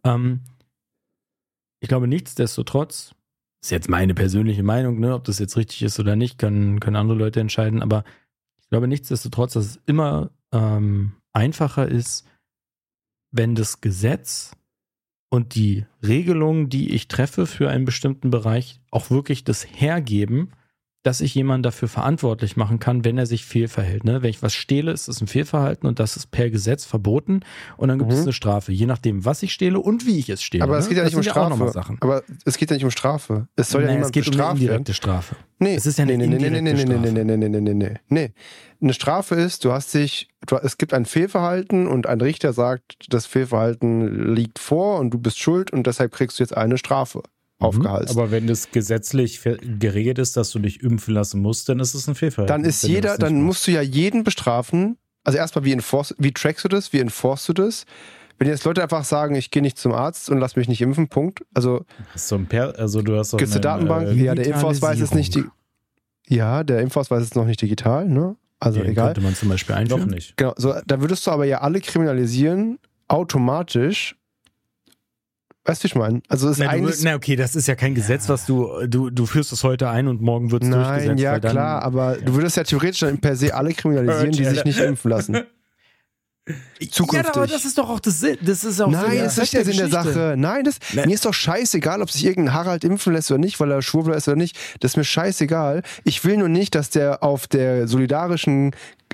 Ich glaube, nichtsdestotrotz, ist jetzt meine persönliche Meinung, ne, ob das jetzt richtig ist oder nicht, können andere Leute entscheiden, aber ich glaube nichtsdestotrotz, dass es immer einfacher ist, wenn das Gesetz und die Regelungen, die ich treffe für einen bestimmten Bereich, auch wirklich das hergeben, dass ich jemanden dafür verantwortlich machen kann, wenn er sich fehlverhält. Ne? Wenn ich was stehle, ist das ein Fehlverhalten, und das ist per Gesetz verboten, und dann gibt es eine Strafe, je nachdem, was ich stehle und wie ich es stehle. Aber es geht ja nicht um Strafe. Aber es geht ja nicht um Strafe. Es soll ja niemand bestraft werden. Es geht um eine indirekte Strafe. Nee. Es ist ja eine indirekte Strafe. Nee. Eine Strafe ist, es gibt ein Fehlverhalten und ein Richter sagt, das Fehlverhalten liegt vor und du bist schuld und deshalb kriegst du jetzt eine Strafe aufgehalst. Aber wenn das gesetzlich geregelt ist, dass du dich impfen lassen musst, dann ist es ein Fehlverhalten. Dann musst du ja jeden bestrafen. Also erstmal, wie trackst du das? Wie enforcest du das? Wenn jetzt Leute einfach sagen, ich gehe nicht zum Arzt und lass mich nicht impfen, Punkt. Also, du hast gibt's eine Datenbank? Ja, der Impfausweis ist nicht der Impfausweis ist noch nicht digital, ne? Also Den egal. könnte man zum Beispiel einführen. Noch nicht. Genau, so, da würdest du aber ja alle kriminalisieren, automatisch. Weißt du, wie ich meine? Also es ist eigentlich. Okay, das ist ja kein Gesetz, was du führst es heute ein und morgen wird es durchgesetzt. Nein, ja klar, aber du würdest ja theoretisch dann per se alle kriminalisieren, die sich nicht impfen lassen. Zukünftig. Ja, aber das ist doch auch das ist auch Nein, das ist nicht der Sinn der Sache. Nein, mir ist doch scheißegal, ob sich irgendein Harald impfen lässt oder nicht, weil er Schwurbler ist oder nicht. Das ist mir scheißegal. Ich will nur nicht, dass der auf der solidarischen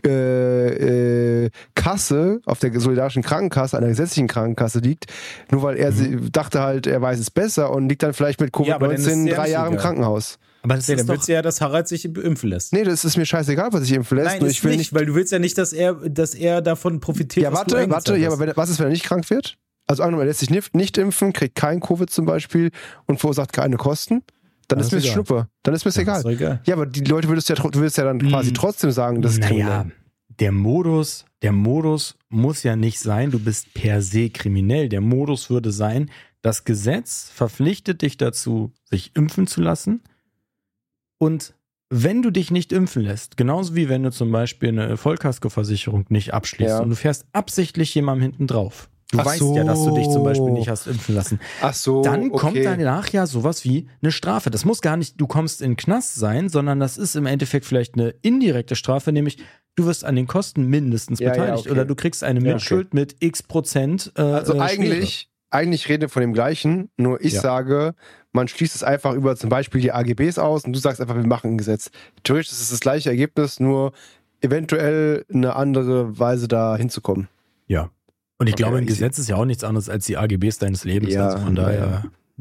Kasse, auf der solidarischen Krankenkasse, einer gesetzlichen Krankenkasse liegt, nur weil er dachte halt, er weiß es besser und liegt dann vielleicht mit Covid-19 3 Jahre im Krankenhaus. Aber das ist dann willst du ja, dass Harald sich impfen lässt. Nee, das ist mir scheißegal, was sich impfen lässt. Nein, nur ich will nicht, weil du willst ja nicht, dass er davon profitiert. Ja, warte, aber was ist, wenn er nicht krank wird? Also angenommen, er lässt sich nicht impfen, kriegt kein Covid zum Beispiel und verursacht keine Kosten, dann ist mir es Schnuppe. Dann ist mir es egal. Ja, aber die Leute du würdest ja dann quasi trotzdem sagen, das ist kriminell. Der Modus muss ja nicht sein, du bist per se kriminell. Der Modus würde sein, das Gesetz verpflichtet dich dazu, sich impfen zu lassen. Und wenn du dich nicht impfen lässt, genauso wie wenn du zum Beispiel eine Vollkaskoversicherung nicht abschließt und du fährst absichtlich jemandem hinten drauf. Du weißt ja, dass du dich zum Beispiel nicht hast impfen lassen. Dann kommt danach ja sowas wie eine Strafe. Das muss gar nicht, du kommst in den Knast sein, sondern das ist im Endeffekt vielleicht eine indirekte Strafe, nämlich du wirst an den Kosten mindestens beteiligt oder du kriegst eine Mitschuld mit x%. Also eigentlich rede von dem Gleichen, nur ich sage, man schließt es einfach über zum Beispiel die AGBs aus und du sagst einfach, wir machen ein Gesetz. Theoretisch ist es das gleiche Ergebnis, nur eventuell eine andere Weise da hinzukommen. Ja. Und ich glaube, ein Gesetz ist ja auch nichts anderes als die AGBs deines Lebens. Ja, also von daher.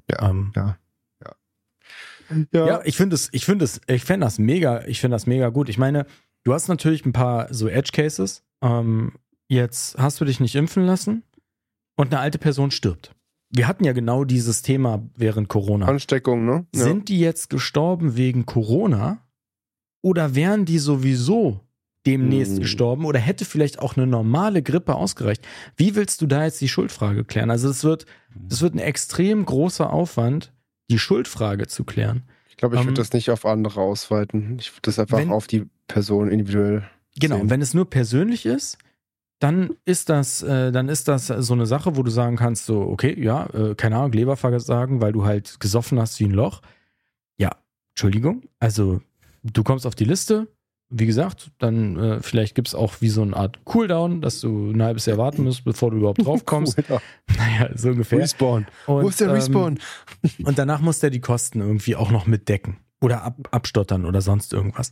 Ja, ich fände das mega gut. Ich meine, du hast natürlich ein paar so Edge Cases. Jetzt hast du dich nicht impfen lassen und eine alte Person stirbt. Wir hatten ja genau dieses Thema während Corona. Ansteckung, ne? Ja. Sind die jetzt gestorben wegen Corona oder wären die sowieso demnächst gestorben oder hätte vielleicht auch eine normale Grippe ausgereicht? Wie willst du da jetzt die Schuldfrage klären? Also das wird ein extrem großer Aufwand, die Schuldfrage zu klären. Ich glaube, ich würde das nicht auf andere ausweiten. Ich würde das einfach auf die Person individuell Genau, sehen. und wenn es nur persönlich ist, dann ist das so eine Sache, wo du sagen kannst, so, okay, ja, keine Ahnung, Leberversagen, weil du halt gesoffen hast wie ein Loch. Ja, Entschuldigung, also du kommst auf die Liste, wie gesagt, dann vielleicht gibt es auch wie so eine Art Cooldown, dass du ein halbes Jahr warten musst, bevor du überhaupt drauf kommst. Naja, so ungefähr. Respawn. Wo ist der Respawn? Und danach muss der die Kosten irgendwie auch noch mitdecken oder abstottern oder sonst irgendwas.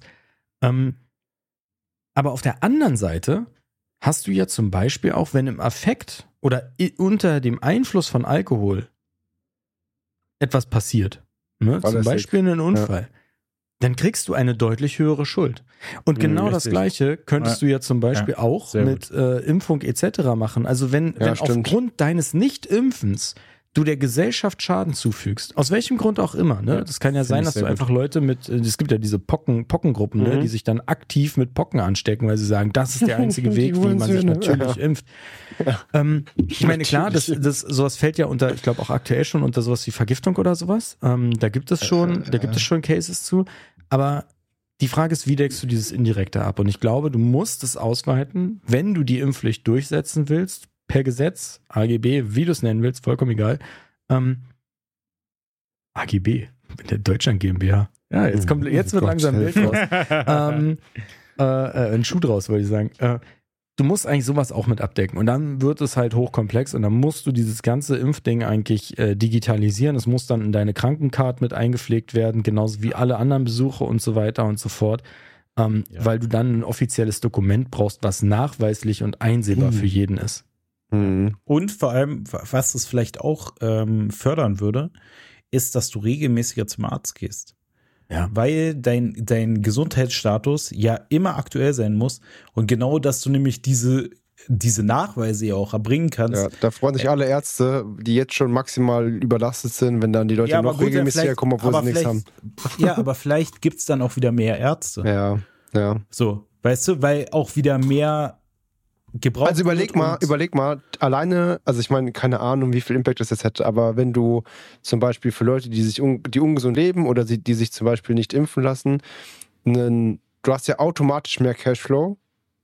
Aber auf der anderen Seite hast du ja zum Beispiel auch, wenn im Affekt oder unter dem Einfluss von Alkohol etwas passiert, ne? Zum Beispiel einen Unfall, dann kriegst du eine deutlich höhere Schuld. Und genau das Gleiche könntest du ja zum Beispiel auch mit Impfung etc. machen. Also wenn aufgrund deines Nicht-Impfens du der Gesellschaft Schaden zufügst, aus welchem Grund auch immer, ne? Das kann ja sein, dass du einfach Leute es gibt ja diese Pockengruppen, ne? Die sich dann aktiv mit Pocken anstecken, weil sie sagen, das ist der einzige Weg, wie man sich natürlich impft. Ich meine, klar, sowas fällt ja unter, ich glaube auch aktuell schon unter sowas wie Vergiftung oder sowas. Da gibt es schon Cases zu. Aber die Frage ist, wie deckst du dieses Indirekte ab? Und ich glaube, du musst es ausweiten, wenn du die Impfpflicht durchsetzen willst, per Gesetz, AGB, wie du es nennen willst, vollkommen egal. AGB, mit der Deutschland GmbH. Ja, jetzt wird langsam Bild raus. Ein Schuh draus, wollte ich sagen. Du musst eigentlich sowas auch mit abdecken. Und dann wird es halt hochkomplex und dann musst du dieses ganze Impfding eigentlich digitalisieren. Es muss dann in deine Krankencard mit eingepflegt werden, genauso wie alle anderen Besuche und so weiter und so fort. Weil du dann ein offizielles Dokument brauchst, was nachweislich und einsehbar für jeden ist. Und vor allem, was es vielleicht auch fördern würde, ist, dass du regelmäßiger zum Arzt gehst. Ja. Weil dein Gesundheitsstatus ja immer aktuell sein muss und genau, dass du nämlich diese Nachweise ja auch erbringen kannst. Ja, da freuen sich alle Ärzte, die jetzt schon maximal überlastet sind, wenn dann die Leute noch regelmäßiger kommen, obwohl sie nichts haben. Ja, aber vielleicht gibt es dann auch wieder mehr Ärzte. Ja. So, weißt du, weil auch wieder mehr gebraucht. Also überleg mal, alleine, also ich meine, keine Ahnung, wie viel Impact das jetzt hätte, aber wenn du zum Beispiel für Leute, die ungesund leben oder die sich zum Beispiel nicht impfen lassen, du hast ja automatisch mehr Cashflow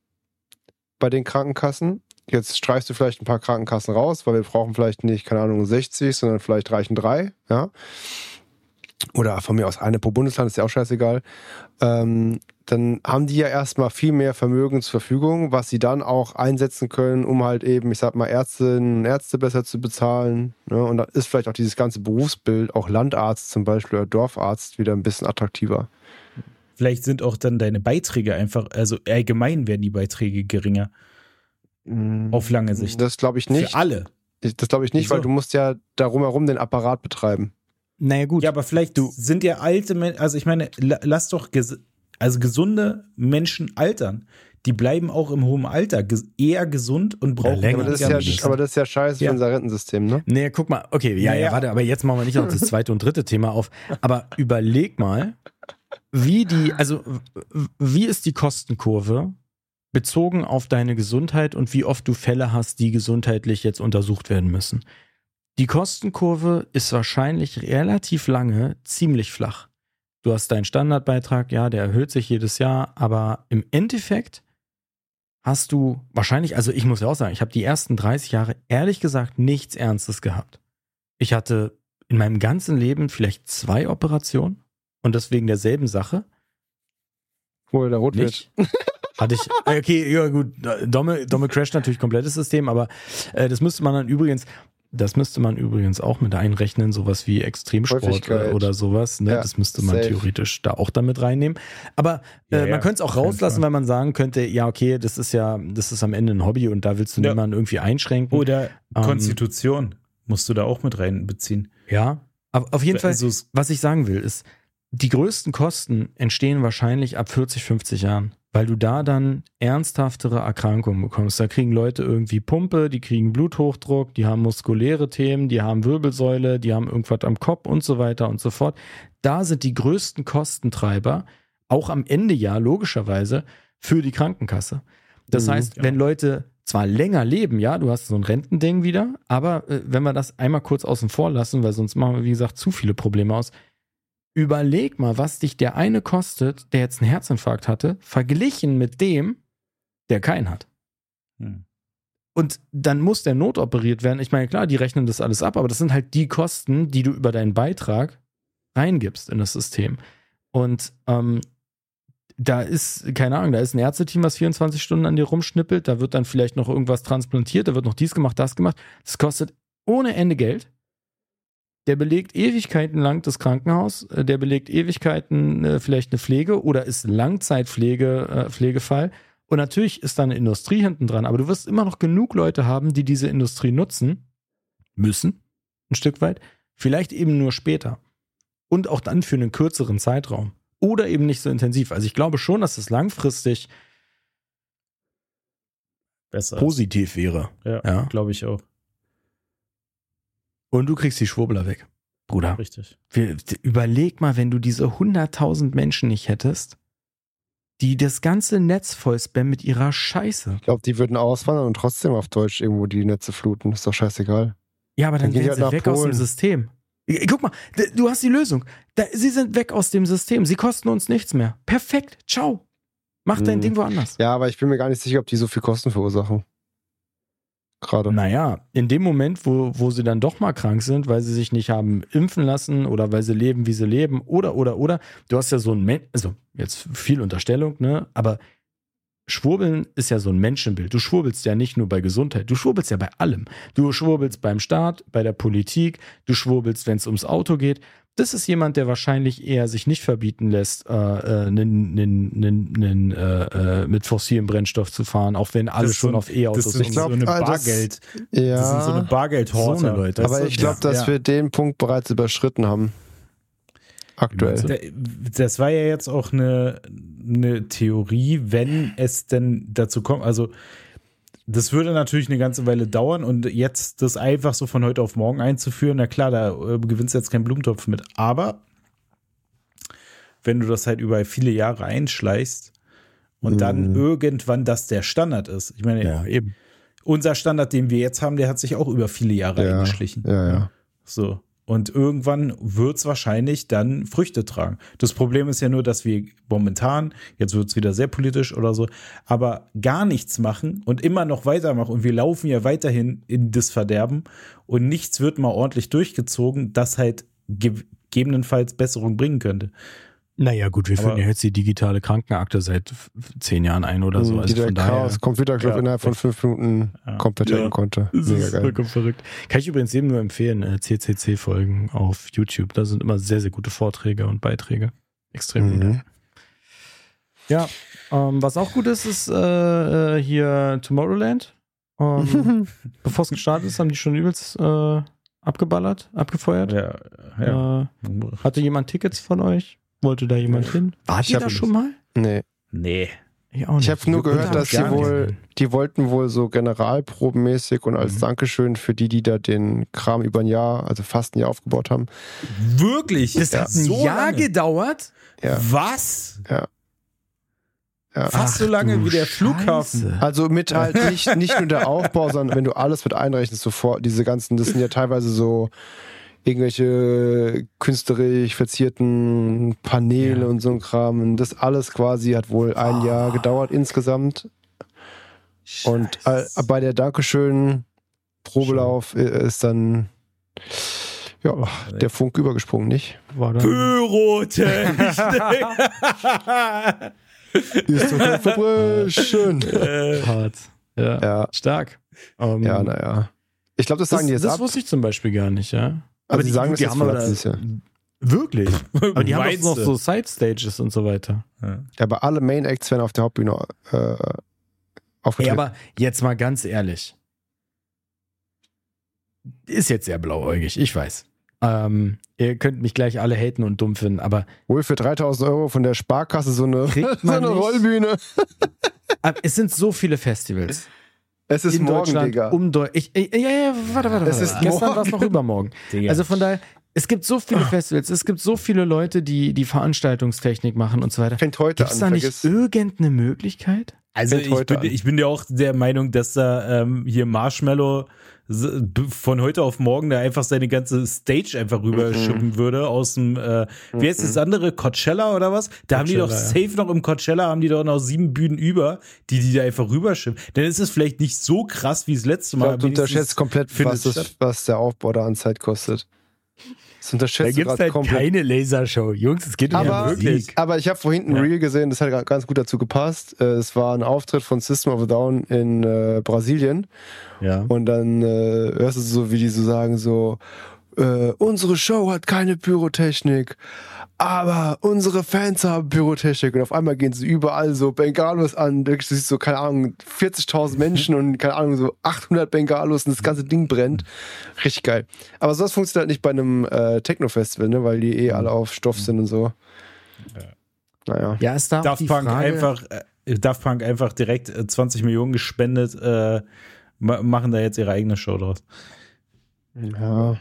bei den Krankenkassen. Jetzt streichst du vielleicht ein paar Krankenkassen raus, weil wir brauchen vielleicht nicht, keine Ahnung, 60, sondern vielleicht reichen 3, ja. Oder von mir aus eine pro Bundesland, ist ja auch scheißegal. Dann haben die ja erstmal viel mehr Vermögen zur Verfügung, was sie dann auch einsetzen können, um halt eben, ich sag mal, Ärztinnen und Ärzte besser zu bezahlen. Ne? Und da ist vielleicht auch dieses ganze Berufsbild, auch Landarzt zum Beispiel oder Dorfarzt, wieder ein bisschen attraktiver. Vielleicht sind auch dann deine Beiträge einfach, also allgemein werden die Beiträge geringer. Auf lange Sicht. Das glaube ich nicht. Für alle. Das glaube ich nicht, weil du musst ja darum herum den Apparat betreiben. Naja, gut. Ja, aber vielleicht sind ja alte Menschen, also ich meine, lass doch gesunde Menschen altern. Die bleiben auch im hohen Alter eher gesund und brauchen länger. Aber das ist ja scheiße für unser Rentensystem, ne? Nee, guck mal, okay, warte, aber jetzt machen wir nicht noch das zweite und dritte Thema auf. Aber überleg mal, wie ist die Kostenkurve bezogen auf deine Gesundheit und wie oft du Fälle hast, die gesundheitlich jetzt untersucht werden müssen. Die Kostenkurve ist wahrscheinlich relativ lange ziemlich flach. Du hast deinen Standardbeitrag, ja, der erhöht sich jedes Jahr, aber im Endeffekt hast du wahrscheinlich, also ich muss ja auch sagen, ich habe die ersten 30 Jahre ehrlich gesagt nichts Ernstes gehabt. Ich hatte in meinem ganzen Leben vielleicht 2 Operationen und das wegen derselben Sache. Wo der rot wird. Hatte ich, okay, ja gut, Domme crasht natürlich komplettes System, aber das müsste man übrigens auch mit einrechnen, sowas wie Extremsport oder sowas. Ne? Ja, das müsste man theoretisch da auch damit reinnehmen. Aber man könnte es auch rauslassen, weil man sagen könnte, ja, okay, das ist am Ende ein Hobby und da willst du niemanden irgendwie einschränken. Oder Konstitution musst du da auch mit reinbeziehen. Ja, aber auf jeden Fall, was ich sagen will, ist, die größten Kosten entstehen wahrscheinlich ab 40, 50 Jahren. Weil du da dann ernsthaftere Erkrankungen bekommst. Da kriegen Leute irgendwie Pumpe, die kriegen Bluthochdruck, die haben muskuläre Themen, die haben Wirbelsäule, die haben irgendwas am Kopf und so weiter und so fort. Da sind die größten Kostentreiber, auch am Ende ja logischerweise, für die Krankenkasse. Das heißt, wenn Leute zwar länger leben, ja, du hast so ein Rentending wieder, aber wenn wir das einmal kurz außen vor lassen, weil sonst machen wir, wie gesagt, zu viele Probleme aus. Überleg mal, was dich der eine kostet, der jetzt einen Herzinfarkt hatte, verglichen mit dem, der keinen hat. Und dann muss der notoperiert werden. Ich meine, klar, die rechnen das alles ab, aber das sind halt die Kosten, die du über deinen Beitrag reingibst in das System. Und da ist, keine Ahnung, da ist ein Ärzteteam, was 24 Stunden an dir rumschnippelt, da wird dann vielleicht noch irgendwas transplantiert, da wird noch dies gemacht, das gemacht. Das kostet ohne Ende Geld. Der belegt Ewigkeiten lang das Krankenhaus, der belegt Ewigkeiten vielleicht eine Pflege oder ist Langzeitpflegefall. Und natürlich ist da eine Industrie hinten dran, aber du wirst immer noch genug Leute haben, die diese Industrie nutzen müssen, ein Stück weit, vielleicht eben nur später. Und auch dann für einen kürzeren Zeitraum. Oder eben nicht so intensiv. Also ich glaube schon, dass es langfristig besser positiv wäre. Ja. Glaube ich auch. Und du kriegst die Schwurbler weg, Bruder. Richtig. Überleg mal, wenn du diese 100.000 Menschen nicht hättest, die das ganze Netz voll spammen mit ihrer Scheiße. Ich glaube, die würden auswandern und trotzdem auf Deutsch irgendwo die Netze fluten. Ist doch scheißegal. Ja, aber dann gehen sie weg aus dem System. Guck mal, du hast die Lösung. Sie sind weg aus dem System. Sie kosten uns nichts mehr. Perfekt. Ciao. Mach dein Ding woanders. Ja, aber ich bin mir gar nicht sicher, ob die so viel Kosten verursachen. Gerade. Naja, in dem Moment, wo sie dann doch mal krank sind, weil sie sich nicht haben impfen lassen oder weil sie leben, wie sie leben oder. Du hast ja so ein, also jetzt viel Unterstellung, ne, aber Schwurbeln ist ja so ein Menschenbild. Du schwurbelst ja nicht nur bei Gesundheit, du schwurbelst ja bei allem. Du schwurbelst beim Staat, bei der Politik, du schwurbelst, wenn es ums Auto geht. Das ist jemand, der wahrscheinlich eher sich nicht verbieten lässt, mit fossilem Brennstoff zu fahren, auch wenn alle schon auf E-Autos sind. Das sind das sind so eine Bargeldhorte. So eine Leute. Aber ich glaube, dass wir den Punkt bereits überschritten haben. Aktuell. Das war ja jetzt auch eine Theorie, wenn es denn dazu kommt. Also das würde natürlich eine ganze Weile dauern und jetzt das einfach so von heute auf morgen einzuführen, na klar, da gewinnst du jetzt keinen Blumentopf mit. Aber wenn du das halt über viele Jahre einschleichst und dann irgendwann das der Standard ist. Ich meine, Ja, eben. unser Standard, den wir jetzt haben, der hat sich auch über viele Jahre eingeschlichen. Ja. So. Und irgendwann wird es wahrscheinlich dann Früchte tragen. Das Problem ist ja nur, dass wir momentan, jetzt wird es wieder sehr politisch oder so, aber gar nichts machen und immer noch weitermachen. Und wir laufen ja weiterhin in das Verderben und nichts wird mal ordentlich durchgezogen, das halt gegebenenfalls Besserung bringen könnte. Naja, gut, wir führen ja jetzt die digitale Krankenakte seit 10 Jahren ein oder so. Also von daher. Chaos Computerclub innerhalb von 5 Minuten komplett hacken konnte. Das Mega ist geil. vollkommen verrückt. Kann ich übrigens jedem nur empfehlen, CCC-Folgen auf YouTube. Da sind immer sehr, sehr gute Vorträge und Beiträge. Extrem gut. Ja, was auch gut ist, ist hier Tomorrowland. Bevor es gestartet ist, haben die schon übelst abgefeuert. Ja. Hatte jemand Tickets von euch? Wollte da jemand hin? Wart ihr da schon mal? Nee. Ich auch nicht. Ich habe nur gehört, dass die wollten wohl so generalprobenmäßig und als Dankeschön für die da den Kram über ein Jahr, also fast ein Jahr aufgebaut haben. Wirklich? Das hat ein Jahr gedauert? Ja. Was? Ja. Fast so lange wie der Flughafen. Also mit halt nicht nur der Aufbau, sondern wenn du alles mit einrechnest, sofort diese ganzen, das sind ja teilweise so irgendwelche künstlerisch verzierten Paneele und so ein Kram. Und das alles quasi hat wohl ein Jahr gedauert insgesamt. Scheiße. Und bei der Dankeschön Probelauf ist dann der Funk übergesprungen, nicht? Pyrotechnik! Ist doch kein Verbrechen. Hart. Ja. Stark. Naja. Ich glaube, das sagen die jetzt ab. Das wusste ich zum Beispiel gar nicht, ja. Aber die sagen, die haben aber wirklich? Aber die haben doch noch so Side-Stages und so weiter. Ja, aber alle Main-Acts werden auf der Hauptbühne aufgetreten. Ey, aber jetzt mal ganz ehrlich. Ist jetzt sehr blauäugig, ich weiß. Ihr könnt mich gleich alle haten und dumm finden, aber wohl für 3.000 Euro von der Sparkasse so eine Rollbühne. Es sind so viele Festivals. Es ist in morgen, Deutschland, Digga. Warte. Gestern war es noch übermorgen. Digga. Also von daher, es gibt so viele Festivals, es gibt so viele Leute, die Veranstaltungstechnik machen und so weiter. Fängt heute Gibt es da nicht irgendeine Möglichkeit? Also ich bin ja auch der Meinung, dass da hier Marshmallow von heute auf morgen da einfach seine ganze Stage einfach rüberschippen würde aus dem, wie heißt das andere, Coachella oder was? Da haben die doch safe noch im Coachella, haben die doch noch 7 Bühnen über, die da einfach rüberschippen. Dann ist es vielleicht nicht so krass wie das letzte Mal. Du unterschätzt komplett, was der Aufbau da an Zeit kostet. Das unterschätzt da gibt es halt komplett. Keine Lasershow. Jungs, es geht um Musik. Aber ich habe vorhin ein Reel gesehen, das hat ganz gut dazu gepasst. Es war ein Auftritt von System of a Down in Brasilien. Ja. Und dann hörst du so, wie die so sagen, so unsere Show hat keine Pyrotechnik, aber unsere Fans haben Pyrotechnik. Und auf einmal gehen sie überall so Bengalos an. Du siehst so, keine Ahnung, 40.000 Menschen und keine Ahnung, so 800 Bengalos und das ganze Ding brennt. Richtig geil. Aber sowas funktioniert halt nicht bei einem Techno-Festival, ne? Weil die alle auf Stoff sind und so. Naja. Ja, ist da Daft Punk einfach direkt 20 Millionen gespendet, machen da jetzt ihre eigene Show draus. Ja.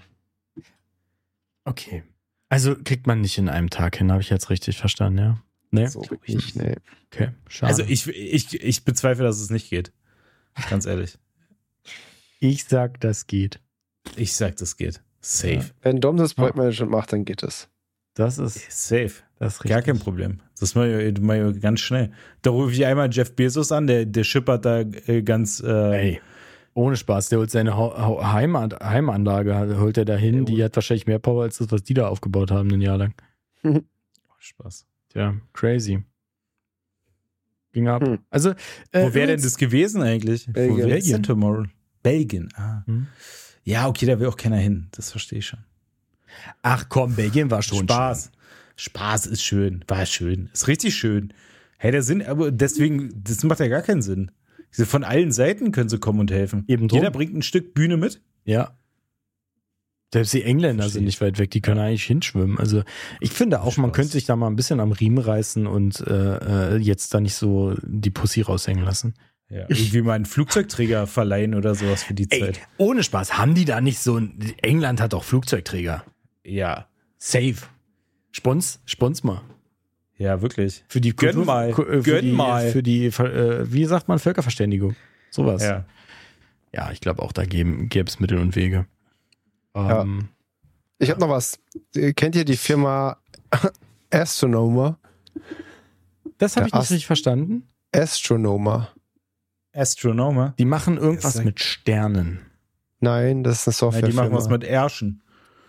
Okay. Also kriegt man nicht in einem Tag hin, habe ich jetzt richtig verstanden, ja? Nee? So richtig, nee. Okay, schade. Also ich bezweifle, dass es nicht geht. Ganz ehrlich. Ich sag, das geht. Ich sag, das geht. Safe. Ja. Wenn Dom das Projektmanagement macht, dann geht es. Das ist safe. Das ist gar kein Problem. Das machen wir ganz schnell. Da rufe ich einmal Jeff Bezos an, der schippert da ganz Ey. Ohne Spaß, der holt seine Heimanlage, holt er da hin, die hat wahrscheinlich mehr Power als das, was die da aufgebaut haben, ein Jahr lang. Spaß. Tja, crazy. Ging ab. Also, wo wäre denn das gewesen eigentlich? Belgien. Wo wäre denn Tomorrow? Belgien, Ja, okay, da will auch keiner hin, das verstehe ich schon. Ach komm, Belgien war schon Spaß. Schön. Spaß ist schön, war schön, ist richtig schön. Hey, der Sinn, aber deswegen, das macht ja gar keinen Sinn. Von allen Seiten können sie kommen und helfen. Eben drum. Jeder bringt ein Stück Bühne mit. Ja. Selbst die Engländer sind nicht weit weg, die können eigentlich hinschwimmen. Also ich finde auch, man könnte sich da mal ein bisschen am Riemen reißen und jetzt da nicht so die Pussy raushängen lassen. Ja, irgendwie mal einen Flugzeugträger verleihen oder sowas für die Zeit. Ohne Spaß, haben die da nicht so ein... England hat auch Flugzeugträger. Ja. Safe. Spons mal. Ja, wirklich. Für die Gönn mal. Gönn mal. Für die, wie sagt man, Völkerverständigung. Sowas. Ja. Ja, ich glaube auch, da gäbe es Mittel und Wege. Ja. Ich habe noch was. Kennt ihr die Firma Astronomer? Das habe ich nicht richtig verstanden. Astronomer. Astronomer? Die machen irgendwas mit Sternen. Nein, das ist eine Softwarefirma. Die machen was mit Ärschen.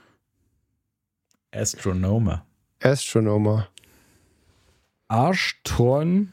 Astronomer. Arschtorn.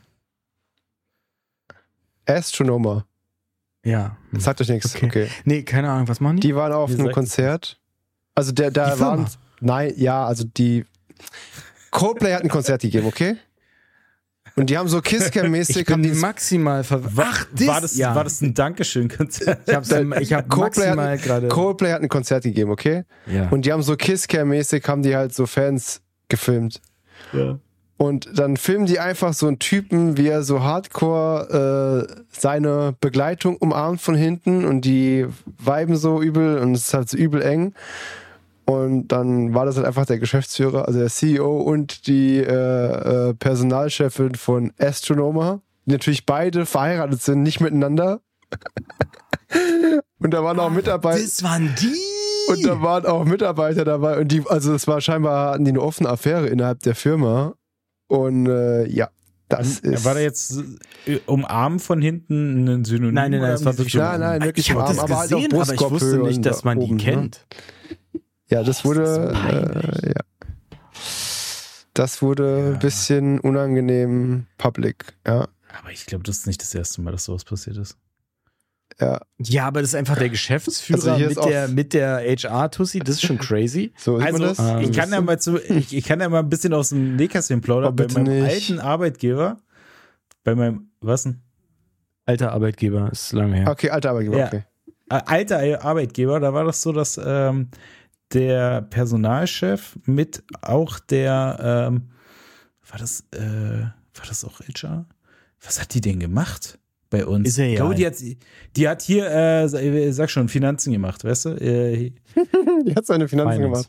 Astronomer. Ja. Das sagt euch nichts. Okay. Nee, keine Ahnung, was machen die? Die waren auf einem Konzert. Also da waren. Nein, ja, also die. Coldplay hat ein Konzert gegeben, okay? Und die haben so Kisscam-mäßig. Ich bin maximal War das ein Dankeschön-Konzert? Ich hab maximal gerade. Coldplay hat ein Konzert gegeben, okay? Ja. Und die haben so Kisscam-mäßig, haben die halt so Fans gefilmt. Ja. Und dann filmen die einfach so einen Typen, wie er so hardcore seine Begleitung umarmt von hinten und die viben so übel und es ist halt so übel eng. Und dann war das halt einfach der Geschäftsführer, also der CEO und die Personalchefin von Astronomer, die natürlich beide verheiratet sind, nicht miteinander. Und da waren auch Mitarbeiter. Das waren die! Und da waren auch Mitarbeiter dabei und also es war scheinbar, hatten die eine offene Affäre innerhalb der Firma. Und das ist. War da jetzt umarmen von hinten ein Synonym? Nein, das war wirklich Nein, wirklich umarmen, aber halt auch Brustkorb, aber ich wusste nicht, dass man die kennt. Ja, das wurde. Das wurde ein bisschen unangenehm public, ja. Aber ich glaube, das ist nicht das erste Mal, dass sowas passiert ist. Ja, aber das ist einfach der Geschäftsführer also mit der HR-Tussi, das ist schon crazy. So, also, ich kann ja mal ein bisschen aus dem Nähkästchen plaudern. Bei meinem alten Arbeitgeber, was denn? Alter Arbeitgeber, ist lange her. Okay, alter Arbeitgeber, okay. Alter Arbeitgeber, da war das so, dass der Personalchef mit auch der, war das auch HR? Was hat die denn gemacht? Bei uns. Ist ja, ich glaube, die hat hier, sag schon, Finanzen gemacht, weißt du? Die hat seine Finanzen gemacht.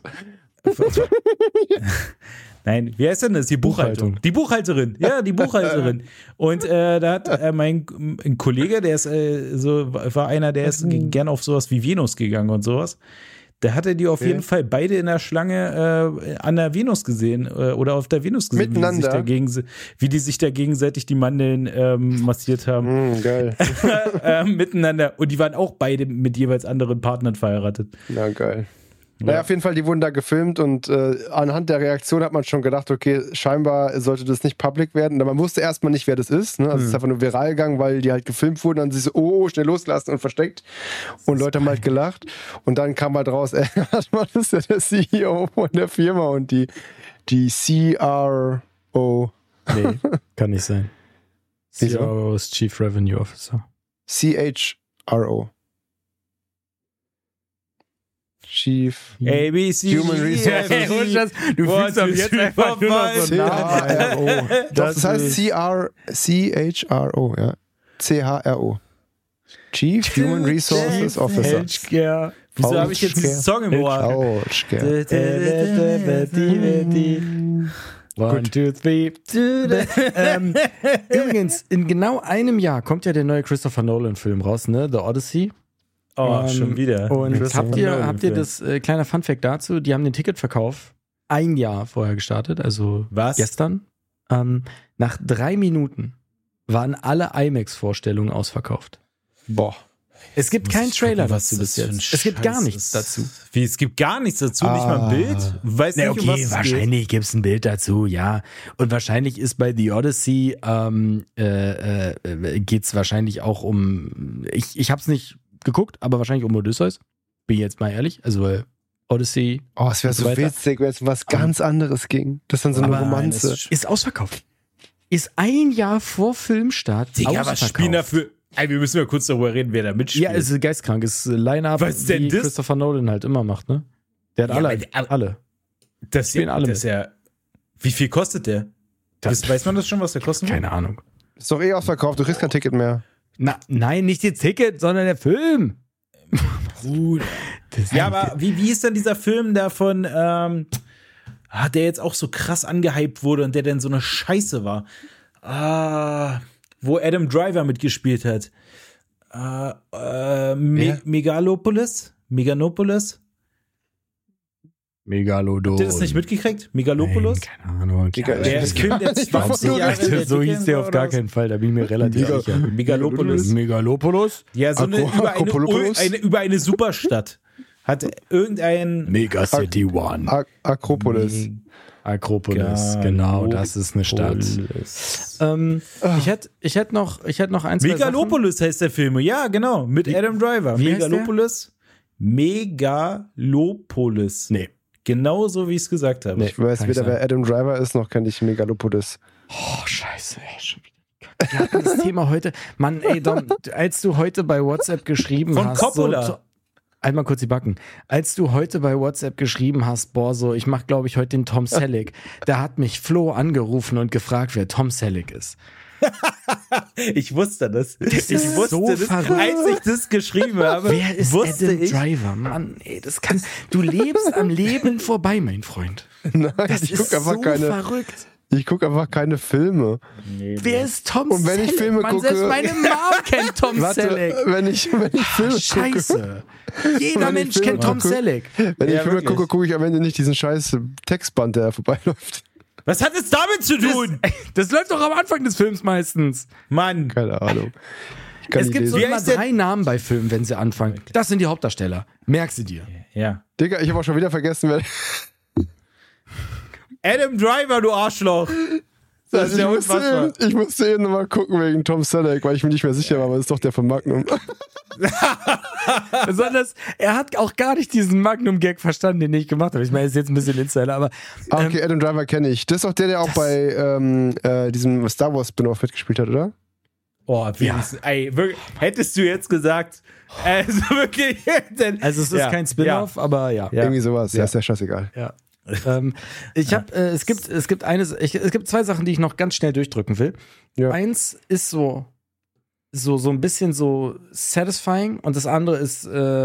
Nein, wie heißt denn das? Die Buchhaltung. Die Buchhalterin. Ja, die Buchhalterin. Und da hat mein Kollege, der ist war einer, der ist gerne auf sowas wie Venus gegangen und sowas. Da hatte die auf jeden Fall beide in der Schlange an der Venus gesehen oder auf der Venus gesehen, wie die sich da gegenseitig die Mandeln massiert haben. Geil. Miteinander. Und die waren auch beide mit jeweils anderen Partnern verheiratet. Na, geil. Naja, auf jeden Fall, die wurden da gefilmt und anhand der Reaktion hat man schon gedacht, okay, scheinbar sollte das nicht public werden. Man wusste erstmal nicht, wer das ist. Ne? Also es ist einfach nur viral gegangen, weil die halt gefilmt wurden und dann sie so, schnell losgelassen und versteckt. Und Leute haben halt gelacht. Und dann kam halt raus, das ist ja der CEO von der Firma und die CRO. Nee, kann nicht sein. CRO ist Chief Revenue Officer. CHRO. Chief ABC Human Resources. Du fühlst ab jetzt einfach nur noch so CHRO. Das heißt CHRO, ja. CHRO. Chief Human Resources Officer. Healthcare. Wieso habe ich jetzt diesen Song im Ohr? One, two, three. Übrigens, in genau einem Jahr kommt ja der neue Christopher Nolan-Film raus, ne? The Odyssey. Oh, schon wieder. Und habt ihr das kleiner Funfact dazu? Die haben den Ticketverkauf ein Jahr vorher gestartet, also gestern. Nach 3 Minuten waren alle IMAX-Vorstellungen ausverkauft. Boah. Es gibt keinen Trailer dazu bis jetzt. Es gibt gar nichts dazu. Wie, es gibt gar nichts dazu? Nicht mal ein Bild? Weiß nicht, okay, um was es wahrscheinlich gibt es ein Bild dazu, ja. Und wahrscheinlich ist bei The Odyssey geht es wahrscheinlich auch um, ich habe es nicht geguckt, aber wahrscheinlich um Odysseus. Bin ich jetzt mal ehrlich. Also Odyssey. Oh, es wäre so witzig, wenn es um was ganz anderes ging. Das ist dann so eine Romanze. Ist ausverkauft. Ist ein Jahr vor Filmstart ausverkauft. Was spielen dafür? Wir müssen mal kurz darüber reden, wer da mitspielt. Ja, es ist geistkrank. Es ist Line-Up, wie Christopher Nolan halt immer macht, ne? Der hat alle. Das ist ja. Wie viel kostet der? Weiß man das schon, was der kostet? Keine Ahnung. Ist doch ausverkauft, du kriegst kein Ticket mehr. Nein, nicht die Ticket, sondern der Film. Bruder. Ja, aber wie ist denn dieser Film da von der jetzt auch so krass angehypt wurde und der dann so eine Scheiße war. Wo Adam Driver mitgespielt hat. Megalopolis? Megalodon. Habt ihr das nicht mitgekriegt? Megalopolis? Nein, keine Ahnung. Der Film, der 20 Jahre so hieß der auf gar keinen Fall, da bin ich mir relativ sicher. Megalopolis? Ja, so über eine Superstadt. Hat irgendein Megacity One. Akropolis. Akropolis, genau, das ist eine Stadt. Ich hätte noch ein, zwei Megalopolis heißt der Film, ja, genau, mit Adam Driver. Megalopolis. Megalopolis. Nee. Genauso, wie ich es gesagt habe. Ich weiß weder, wer Adam Driver ist, noch kenne ich Megalopolis. Oh, scheiße, ey, schon wieder. Wir hatten das Thema heute. Mann, ey, Dom, als du heute bei WhatsApp geschrieben hast. Von Coppola. Einmal kurz die Backen. Als du heute bei WhatsApp geschrieben hast, ich mach, glaube ich, heute den Tom Selleck, da hat mich Flo angerufen und gefragt, wer Tom Selleck ist. Ich wusste das. Ich wusste so das, als ich das geschrieben habe. Wer ist Adam Driver? Mann, ey, du lebst am Leben vorbei, mein Freund. Nein, ich gucke einfach verrückt. Ich gucke einfach keine Filme. Nee, wer ist Tom Selleck? Und wenn ich Filme gucke... Selbst meine Mom kennt Tom Selleck. Wenn ich Filme Scheiße. Jeder Mensch kennt Tom Selleck. Wenn ich Filme gucke, gucke ich am Ende nicht diesen scheiß Textband, der vorbeiläuft. Was hat es damit zu tun? Das läuft doch am Anfang des Films meistens. Mann. Keine Ahnung. Es gibt so immer 3 Namen bei Filmen, wenn sie anfangen. Das sind die Hauptdarsteller. Merkst du dir. Ja. Digga, ich habe auch schon wieder vergessen, wer... Adam Driver, du Arschloch. Das ist ja unfassbar. Ich musste eben nochmal gucken wegen Tom Selleck, weil ich mir nicht mehr sicher war, aber das ist doch der von Magnum. Besonders, er hat auch gar nicht diesen Magnum-Gag verstanden, den ich gemacht habe. Ich meine, er ist jetzt ein bisschen Insider, aber... okay, Adam Driver kenne ich. Das ist auch der auch bei diesem Star Wars Spin-Off mitgespielt hat, oder? Oh, wenigstens. Ja. Ey, wirklich, hättest du jetzt gesagt, also wirklich... Also es ist kein Spin-Off, aber ja. Irgendwie sowas, ja, ist ja scheißegal. Ja. Es gibt 2 Sachen, die ich noch ganz schnell durchdrücken will. Ja. Eins ist so ein bisschen so satisfying und das andere ist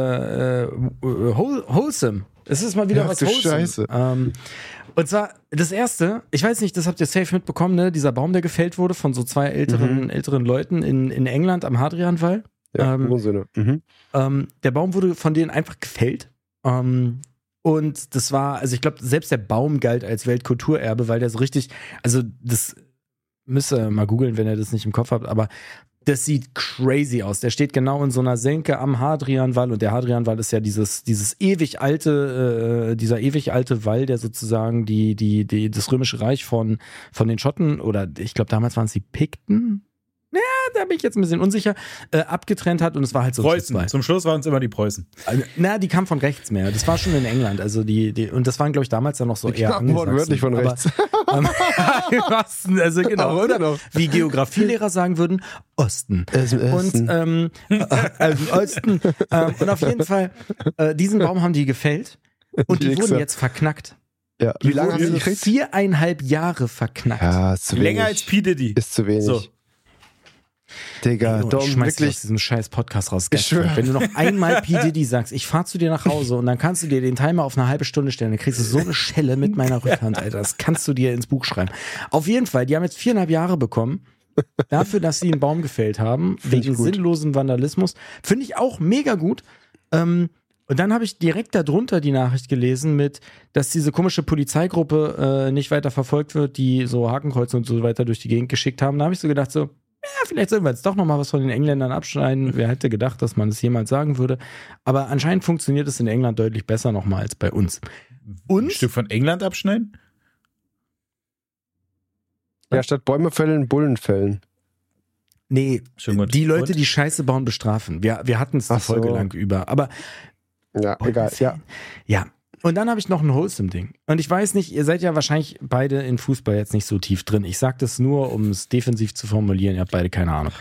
wholesome. Es ist mal wieder was wholesome. Scheiße. Und zwar das erste, ich weiß nicht, das habt ihr safe mitbekommen, ne? Dieser Baum, der gefällt wurde von so 2 älteren Leuten in England am Hadrianwall. Ja, der Baum wurde von denen einfach gefällt. Und das war, also ich glaube, selbst der Baum galt als Weltkulturerbe, weil der so richtig, also das müsst ihr mal googeln, wenn ihr das nicht im Kopf habt, aber das sieht crazy aus. Der steht genau in so einer Senke am Hadrianwall und der Hadrianwall ist ja dieser ewig alte Wall, der sozusagen das Römische Reich von den Schotten oder ich glaube damals waren es die Pikten. Ja, da bin ich jetzt ein bisschen unsicher, abgetrennt hat und es war halt so. Preußen. Zum Schluss waren es immer die Preußen. Die kamen von rechts mehr. Das war schon in England. Also und das waren, glaube ich, damals dann noch so eher Angelsachsen. Wörtlich von rechts. Also genau, oder? Wie Geografielehrer sagen würden, Osten. Und Osten. Und auf jeden Fall, diesen Baum haben die gefällt und die wurden jetzt verknackt. Ja. Wie lange haben die gekriegt? 4,5 Jahre verknackt. Ja, ist zu wenig. Länger als P. Diddy. Ist zu wenig. So. Digga, Dom, wirklich aus diesem scheiß Podcast raus. Wenn du noch einmal P. Diddy sagst, ich fahr zu dir nach Hause und dann kannst du dir den Timer auf eine halbe Stunde stellen, dann kriegst du so eine Schelle mit meiner Rückhand, Alter. Das kannst du dir ins Buch schreiben. Auf jeden Fall, die haben jetzt 4,5 Jahre bekommen dafür, dass sie einen Baum gefällt haben, wegen sinnlosem Vandalismus. Finde ich auch mega gut. Und dann habe ich direkt darunter die Nachricht gelesen dass diese komische Polizeigruppe nicht weiter verfolgt wird, die so Hakenkreuze und so weiter durch die Gegend geschickt haben. Da habe ich so gedacht so, ja, vielleicht sollen wir jetzt doch nochmal was von den Engländern abschneiden. Wer hätte gedacht, dass man das jemals sagen würde. Aber anscheinend funktioniert es in England deutlich besser nochmal als bei uns. Und? Ein Stück von England abschneiden? Ja, statt Bäume fällen, Bullen fällen. Nee, die Leute, die Scheiße bauen, bestrafen. Wir hatten es eine Folge lang über. Aber ja, egal. Ja. Und dann habe ich noch ein Wholesome-Ding. Und ich weiß nicht, ihr seid ja wahrscheinlich beide in Fußball jetzt nicht so tief drin. Ich sage das nur, um es defensiv zu formulieren. Ihr habt beide keine Ahnung.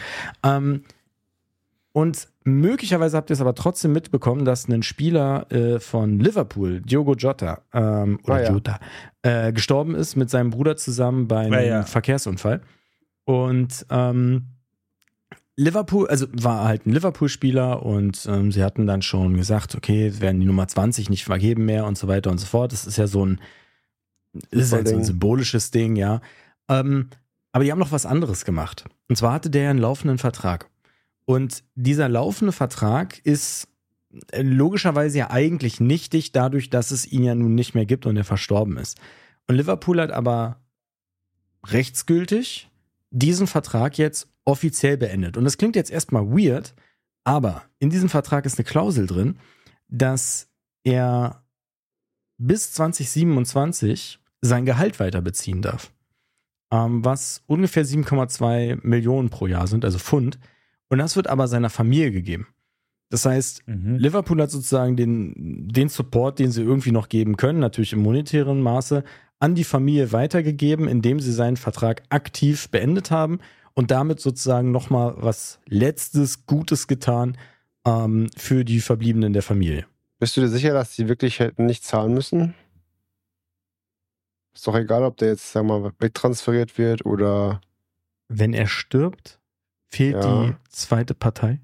Und möglicherweise habt ihr es aber trotzdem mitbekommen, dass ein Spieler von Liverpool, Diogo Jota, Jota, gestorben ist mit seinem Bruder zusammen bei einem Verkehrsunfall. Und Liverpool, also war halt ein Liverpool-Spieler und sie hatten dann schon gesagt, okay, es werden die Nummer 20 nicht vergeben mehr und so weiter und so fort. Das ist ja so ein Das ist halt so ein symbolisches Ding, ja. Aber die haben noch was anderes gemacht. Und zwar hatte der einen laufenden Vertrag. Und dieser laufende Vertrag ist logischerweise ja eigentlich nichtig, dadurch, dass es ihn ja nun nicht mehr gibt und er verstorben ist. Und Liverpool hat aber rechtsgültig diesen Vertrag jetzt offiziell beendet. Und das klingt jetzt erstmal weird, aber in diesem Vertrag ist eine Klausel drin, dass er bis 2027 sein Gehalt weiter beziehen darf. Was ungefähr 7,2 Millionen pro Jahr sind, also Pfund. Und das wird aber seiner Familie gegeben. Das heißt, Liverpool hat sozusagen den Support, den sie irgendwie noch geben können, natürlich im monetären Maße, an die Familie weitergegeben, indem sie seinen Vertrag aktiv beendet haben und damit sozusagen nochmal was Letztes Gutes getan für die Verbliebenen der Familie. Bist du dir sicher, dass die wirklich hätten nicht zahlen müssen? Ist doch egal, ob der jetzt, sagen wir mal, wegtransferiert wird oder... Wenn er stirbt, fehlt die zweite Partei.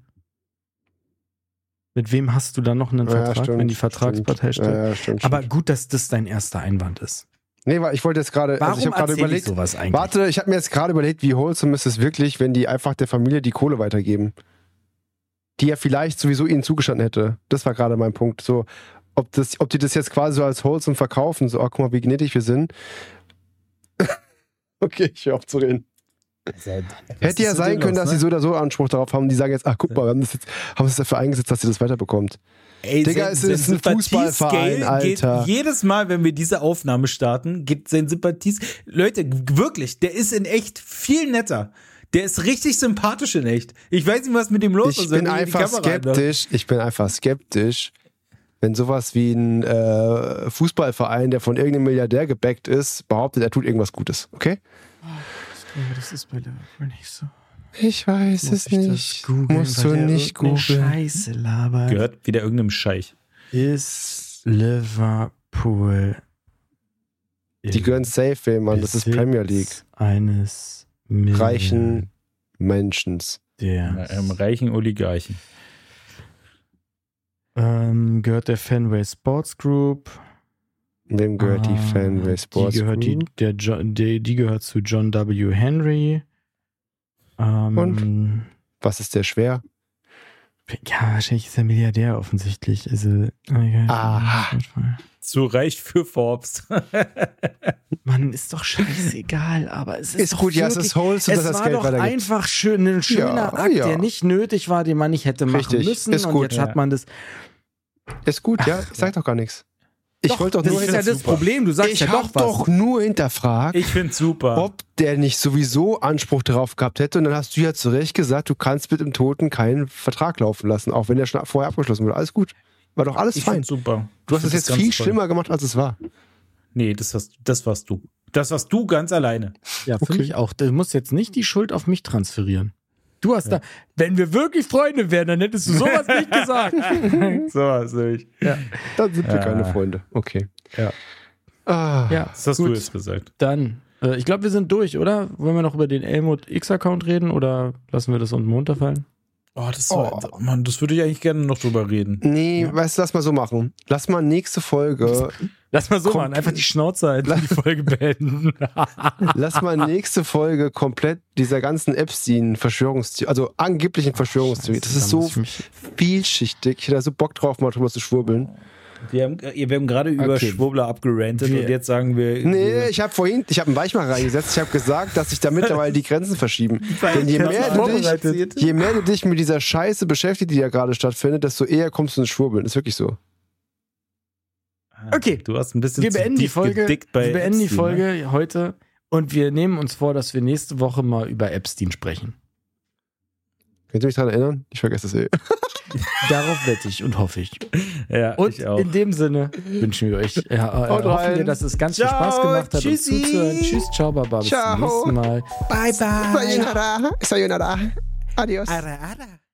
Mit wem hast du dann noch einen Vertrag, stimmt, wenn die Vertragspartei stirbt? Ja, stimmt. Aber gut, dass das dein erster Einwand ist. Nee, weil ich wollte jetzt gerade... Warum ich habe gerade überlegt, sowas eigentlich? Warte, ich habe mir jetzt gerade überlegt, wie wholesome ist es wirklich, wenn die einfach der Familie die Kohle weitergeben. Die ja vielleicht sowieso ihnen zugestanden hätte. Das war gerade mein Punkt. So, ob die das jetzt quasi so als wholesome verkaufen, so, guck mal, wie gnädig wir sind. Okay, ich höre auf zu reden. Hätte ja sein können, dass sie so oder so Anspruch darauf haben. Die sagen jetzt, guck mal, wir haben es dafür eingesetzt, dass ihr das weiterbekommt. Ey, Digga, es ist ein Fußballverein, Alter. Jedes Mal, wenn wir diese Aufnahme starten, gibt sein Sympathies... Leute, wirklich, der ist in echt viel netter. Der ist richtig sympathisch in echt. Ich weiß nicht, was mit dem los ist. Ich bin einfach skeptisch, wenn sowas wie ein Fußballverein, der von irgendeinem Milliardär gebackt ist, behauptet, er tut irgendwas Gutes. Okay? Das ist bei Liverpool nicht so. Ich weiß es nicht. Musst du nicht googeln. Scheiße labern. Gehört wieder irgendeinem Scheich. Ist Liverpool... Die gehören safe, Mann. Das ist Premier League. Eines reichen Menschen. Reichen Oligarchen. Gehört der Fenway Sports Group. Wem gehört die Fenway Sports Group? Die gehört zu John W. Henry. Und? Was ist der schwer? Ja, wahrscheinlich ist er Milliardär offensichtlich. Also, Zu reich für Forbes. Mann, ist doch scheißegal, aber es ist doch gut, ja, es ist wholesome, dass das Geld weitergeht. Es war doch einfach ein schöner Akt, der nicht nötig war, den man nicht hätte machen müssen. Ist und gut, jetzt hat man das... Ist gut, ja. Ich sag doch gar nichts. Ich wollte doch nur das ist ja das Problem, du sagst ja doch was. Ich hab doch nur hinterfragt, ich find's super, ob der nicht sowieso Anspruch darauf gehabt hätte. Und dann hast du ja zu Recht gesagt, du kannst mit dem Toten keinen Vertrag laufen lassen, auch wenn der schon vorher abgeschlossen wurde. Alles gut. War doch alles fein. Super. Du hast es jetzt viel schlimmer gemacht, als es war. Nee, das warst du. Das warst du ganz alleine. Ja, finde ich auch. Du musst jetzt nicht die Schuld auf mich transferieren. Du hast da, wenn wir wirklich Freunde wären, dann hättest du sowas nicht gesagt. Sowas nicht. Ja. Dann sind wir keine Freunde. Okay. Ja. Das hast du jetzt gesagt. Dann, ich glaube, wir sind durch, oder? Wollen wir noch über den Elmut X-Account reden oder lassen wir das unten runterfallen? Mann, das würde ich eigentlich gerne noch drüber reden. Nee, weißt du, lass mal so machen. Lass mal nächste Folge. Lass mal so machen, einfach die Schnauze halten und die Folge beenden. Lass mal nächste Folge komplett dieser ganzen Epstein-Verschwörungstheorie, also angeblichen Verschwörungstheorie. Das ist so vielschichtig. Ich hätte da so Bock drauf, mal drüber zu schwurbeln. Wir haben gerade über Schwurbler abgerantet und jetzt sagen wir... Nee, ich habe einen Weichmacher reingesetzt. Ich habe gesagt, dass sich da mittlerweile die Grenzen verschieben. Denn je mehr du dich mit dieser Scheiße beschäftigt, die da gerade stattfindet, desto eher kommst du ins Schwurbeln. Ist wirklich so. Okay. Du hast ein bisschen wir beenden die Folge. Wir beenden die Epstein, Folge heute und wir nehmen uns vor, dass wir nächste Woche mal über Epstein sprechen. Könnt ihr mich daran erinnern? Ich vergesse es Darauf wette ich und hoffe ich. Ja, und ich auch. In dem Sinne wünschen wir euch, hoffen wir, dass es ganz viel Spaß gemacht hat, uns zuzuhören. Tschüss, ciao, baba, bis zum nächsten Mal. Bye, bye. Sayonara. Sayonara. Adios. Ara, ara.